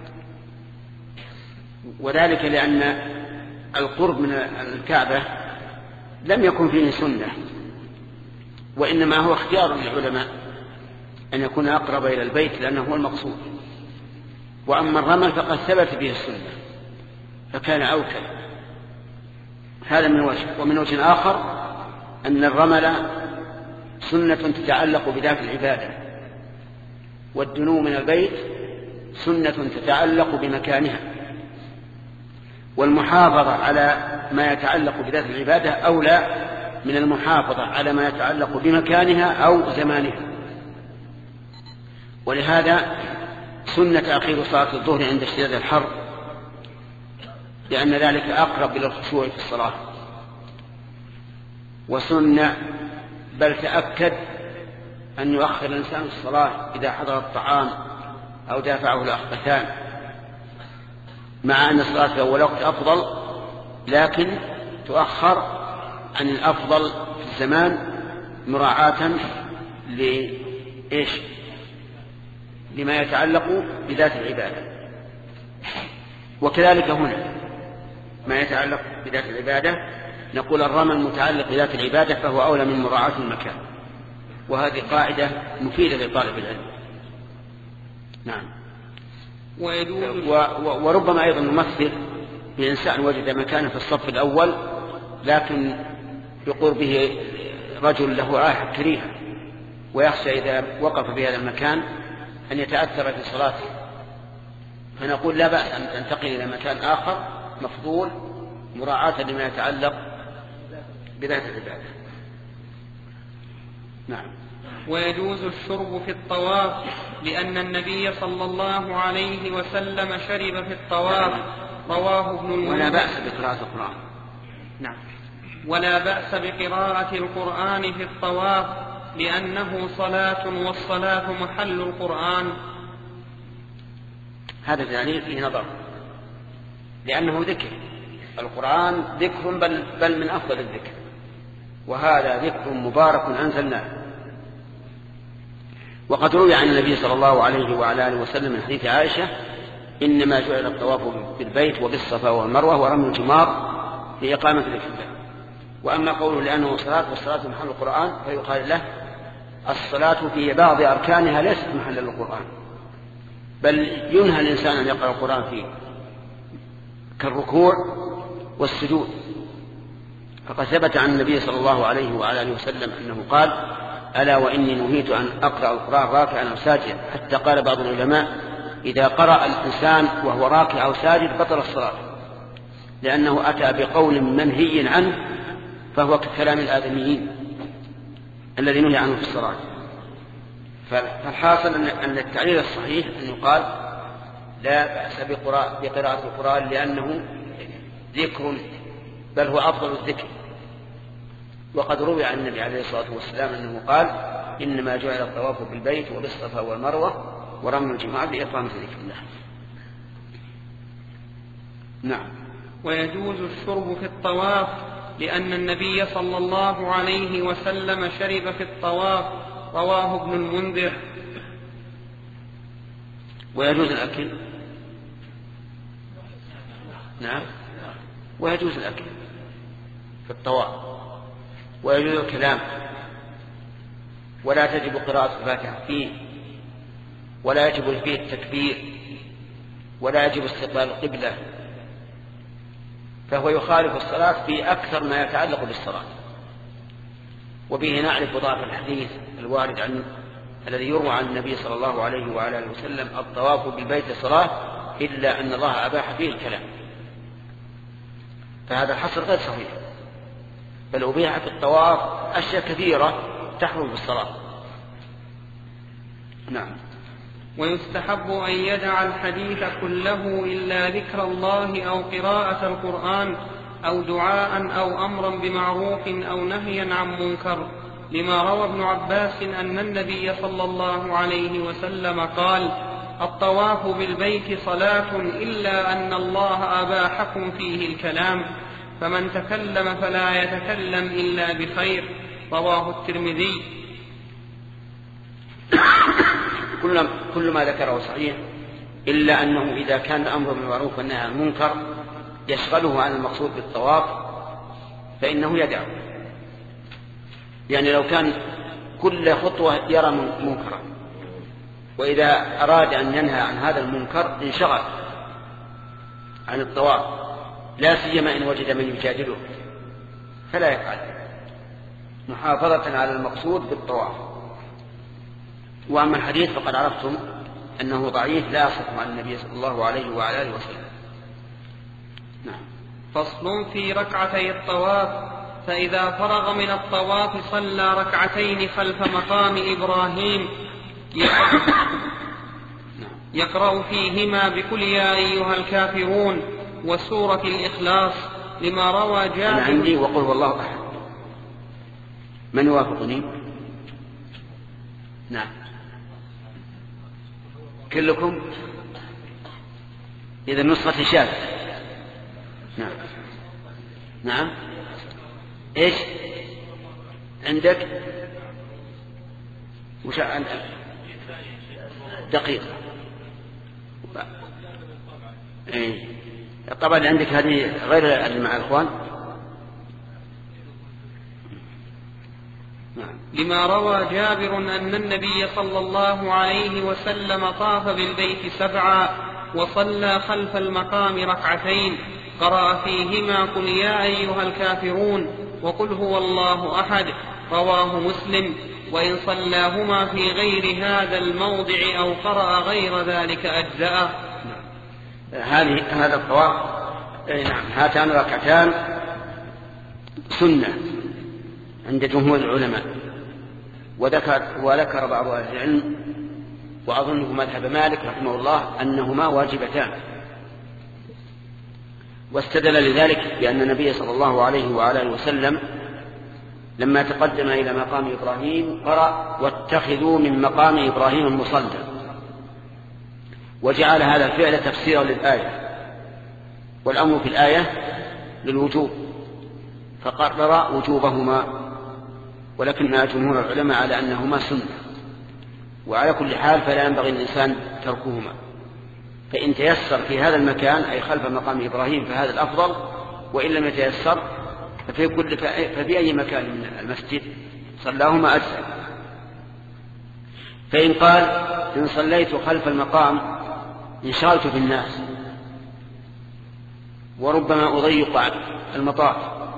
وذلك لأن القرب من الكعبة لم يكن فيه سنة، وإنما هو اختيار للعلماء أن يكون أقرب إلى البيت لأنه هو المقصود. وأما الرمل فقد ثبت به السنة فكان أوكل. هذا من وجه. ومن وجه آخر أن الرمل سنة تتعلق بذات العبادة، والدنو من البيت سنة تتعلق بمكانها، والمحافظة على ما يتعلق بذات العبادة أولى من المحافظة على ما يتعلق بمكانها أو زمانها. ولهذا سنة أخير صلاة الظهر عند اشتداد الحر، لأن ذلك أقرب إلى الخشوع في الصلاة. وسنة بل تأكد أن يؤخر الإنسان الصلاة إذا حضر الطعام أو دافعه الأخبثان، مع أن الصلاة في أول وقت أفضل، لكن تؤخر عن الأفضل في الزمان مراعاة لما يتعلق بذات العبادة. وكذلك هنا ما يتعلق بذات العبادة نقول الرمل متعلق بذات العبادة فهو أولى من مراعاة المكان، وهذه قاعدة مفيدة لطالب العلم. نعم. وربما أيضا نمثل بإنسان وجد مكانا في الصف الأول لكن بقربه رجل له عاهة كريهة ويخشى إذا وقف في هذا المكان أن يتأثر في صلاته، فنقول لا بأس أن تنتقل إلى مكان آخر مفضول مراعاة لما يتعلق بذات العبادة. نعم. ويجوز الشرب في الطواف لأن النبي صلى الله عليه وسلم شرب في الطواف، رواه ابن المنذر. ولا بأس بقراءة القرآن. نعم. ولا بأس بقراءة القرآن في الطواف لأنه صلاة والصلاة محل القرآن. هذا التعليل فيه نظر، لأنه ذكر. القرآن ذكر بل من أفضل الذكر، وهذا ذكر مبارك أنزلناه. وقد روي عن النبي صلى الله عليه وعلى آله وسلم من حديث عائشة إنما جعل الطواف بالبيت وبالصفا والمروة ورمي الجمار لإقامة ذكر الله. وأما قوله لأنه صلاة والصلاة محل القرآن فيقال له الصلاة في بعض أركانها ليست محل للقرآن، بل ينهى الإنسان أن يقرأ القرآن فيه كالركوع والسجود. فقد ثبت عن النبي صلى الله عليه وعلى آله وسلم أنه قال ألا وإني نهيت أن أقرأ القرآن راكعا أو ساجدا، حتى قال بعض العلماء إذا قرأ الإنسان وهو راكع أو ساجد بطل الصلاة، لأنه أتى بقول منهي عنه فهو ككلام الآدميين الذي نهي عنه في الصلاة. فالحاصل أن التعليل الصحيح أن يقال لا بأس بقراءة القرآن لأنه ذكر بل هو أفضل الذكر. وقد روي عن النبي عليه الصلاة والسلام أنه قال إنما جعل الطواف بالبيت وبالصفا والمروة ورمي الجمار لإقامة ذكر الله. نعم. ويجوز الشرب في الطواف لأن النبي صلى الله عليه وسلم شرب في الطواف، رواه ابن المنذر. ويجوز الأكل. نعم. ويجوز الأكل في الطواف ويجوز الكلام، ولا تجب قراءة الفاتحة فيه، ولا يجب فيه التكبير، ولا يجب استقبال القبلة، فهو يخالف الصلاة في أكثر ما يتعلق بالصلاة. وبه نعرف ضعف الحديث الوارد الذي يروى عن النبي صلى الله عليه وعلى آله وسلم: الطواف بالبيت صلاة إلا أن الله أباح فيه الكلام. فهذا الحصر غير صحيح، بل أبيح في الطواف أشياء كثيرة تحرم بالصلاة. نعم. ويستحب أن يدع الحديث كله إلا ذكر الله أو قراءة القرآن أو دعاء أو أمرا بمعروف أو نهيا عن منكر، لما روى ابن عباس أن النبي صلى الله عليه وسلم قال: الطواف بالبيت صلاة إلا أن الله أباحكم فيه الكلام، فمن تكلم فلا يتكلم إلا بخير. رواه الترمذي. كل ما ذكره صحيح، إلا أنه إذا كان الأمر بالمعروف والنهي عن المنكر يشغله عن المقصود بالطواف فإنه يدعو. يعني لو كان كل خطوة يرى منكرا، وإذا أراد أن ينهى عن هذا المنكر انشغل عن الطواف، لا سيما إن وجد من يجادله، فلا يفعل، محافظة على المقصود بالطواف. وأما الحديث فقد عرفتم أنه ضعيف لا يصح عن النبي صلى الله عليه وعلى آله وسلم. نعم. فصل في ركعتي الطواف: فإذا فرغ من الطواف صلى ركعتين خلف مقام إبراهيم يقرأ فيهما بقل يا أيها الكافرون وسورة الإخلاص، لما روى جابر. أنا عندي وقل هو الله أحد. من يوافقني؟ نعم. كلكم؟ إذا نسخة شاذة. نعم. نعم. إيش عندك؟ وش عندك؟ دقيقة. إيه. طبعا عندك هذه غير اللي مع الأخوان. لما روى جابر أن النبي صلى الله عليه وسلم طاف بالبيت 7 وصلى خلف المقام ركعتين قرأ فيهما قل يا أيها الكافرون وقل هو الله أحد. رواه مسلم. وإن صلاهما في غير هذا الموضع أو قرأ غير ذلك أجزأه. هذا الطواف نعم، هاتان ركعتان سنة عند جمهور العلماء، وذكر بعض أهل العلم وأظنه مذهب مالك رحمه الله أنهما واجبتان، واستدل لذلك بأن النبي صلى الله عليه وعلى آله وسلم لما تقدم إلى مقام إبراهيم قرأ واتخذوا من مقام إبراهيم مصلى، وجعل هذا الفعل تفسيرا للآية، والأمر في الآية للوجوب فقرر وجوبهما، ولكن جمهور العلماء على أنهما سنة، وعلى كل حال فلا ينبغي الإنسان تركهما، فإن تيسر في هذا المكان أي خلف مقام إبراهيم فهذا الأفضل، وإن لم يتيسر ففي أي مكان من المسجد صلاهما أجزأ. فإن قال إن صليت خلف المقام انشغلت بالناس وربما أضيق المطاف،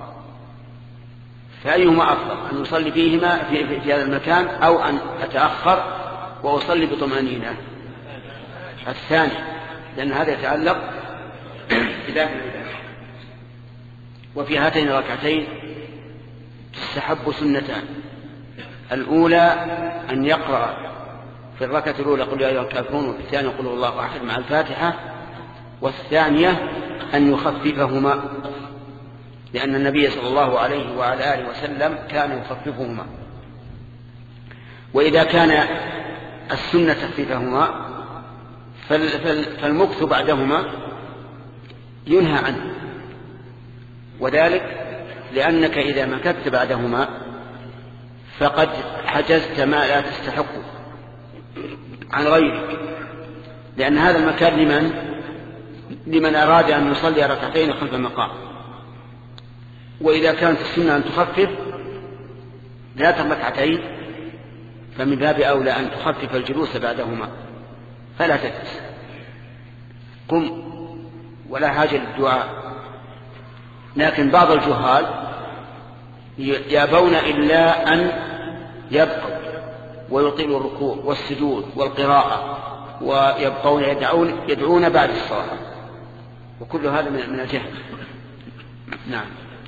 فأيهما أفضل، أن يصلي فيهما في هذا المكان أو أن أتأخر وأصلي بطمأنينة؟ الثاني، لأن هذا يتعلق بذات العبادة. وفي هاتين الركعتين تستحب سنتان: الأولى أن يقرأ في الركعة الأولى قل يا أيها الكافرون، وفي الثانية قل هو الله أحد مع الفاتحة، والثانية أن يخففهما، لأن النبي صلى الله عليه وعلى آله وسلم كان يخففهما. وإذا كان السنة تخفيفهما فالمكث بعدهما ينهى عنه، وذلك لأنك إذا مكثت بعدهما فقد حجزت ما لا تستحقه عن غيرك، لأن هذا المكان لمن أراد أن يصلي ركعتين خلف المقام. وإذا كانت السنة أن تخفف ذات الركعتين فمن باب أولى أن تخفف الجلوس بعدهما فلا تجلس، قم ولا حاجة للدعاء. لكن بعض الجهال يابون إلا أن يبقوا ويطيلوا الركوع والسجود والقراءة ويبقون يدعون بعد الصلاة، وكل هذا من الجهل. نعم.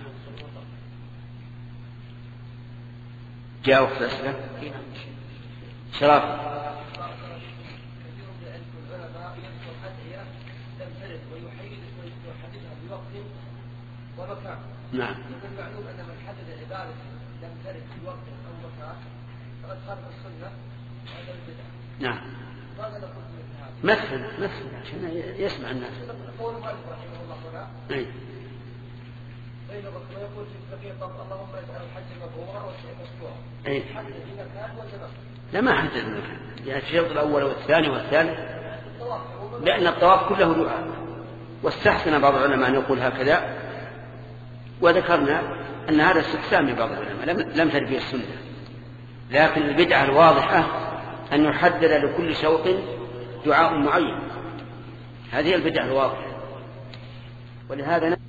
جاء وقت الأسئلة. شرف. نعم. المعلوم أن من حدد عبادة لم ترد في وقت أو مكان فقد خالف السنة وهذا البدعة. نعم. ماذا نقول في هذا؟ مثل عشان يسمع الناس. قول المؤلف رحمه الله هنا. أي. بين الركن ويقول في الفقيه اللهم اجعل الحج مبرورا والشيء مشكورا. أي. حدد المكان والزمان. لا ما حدد المكان، يعني الشرط الأول والثاني والثالث. لأن الطواف كله دعاء، واستحسن بعض العلماء أن يقول هكذا، وذكرنا أن هذا استحسان من بعض العلماء لم ترد فيه السنة. لكن البدعة الواضحة أن يحدد لكل شوط دعاء معين، هذه البدعة الواضحة. ولهذا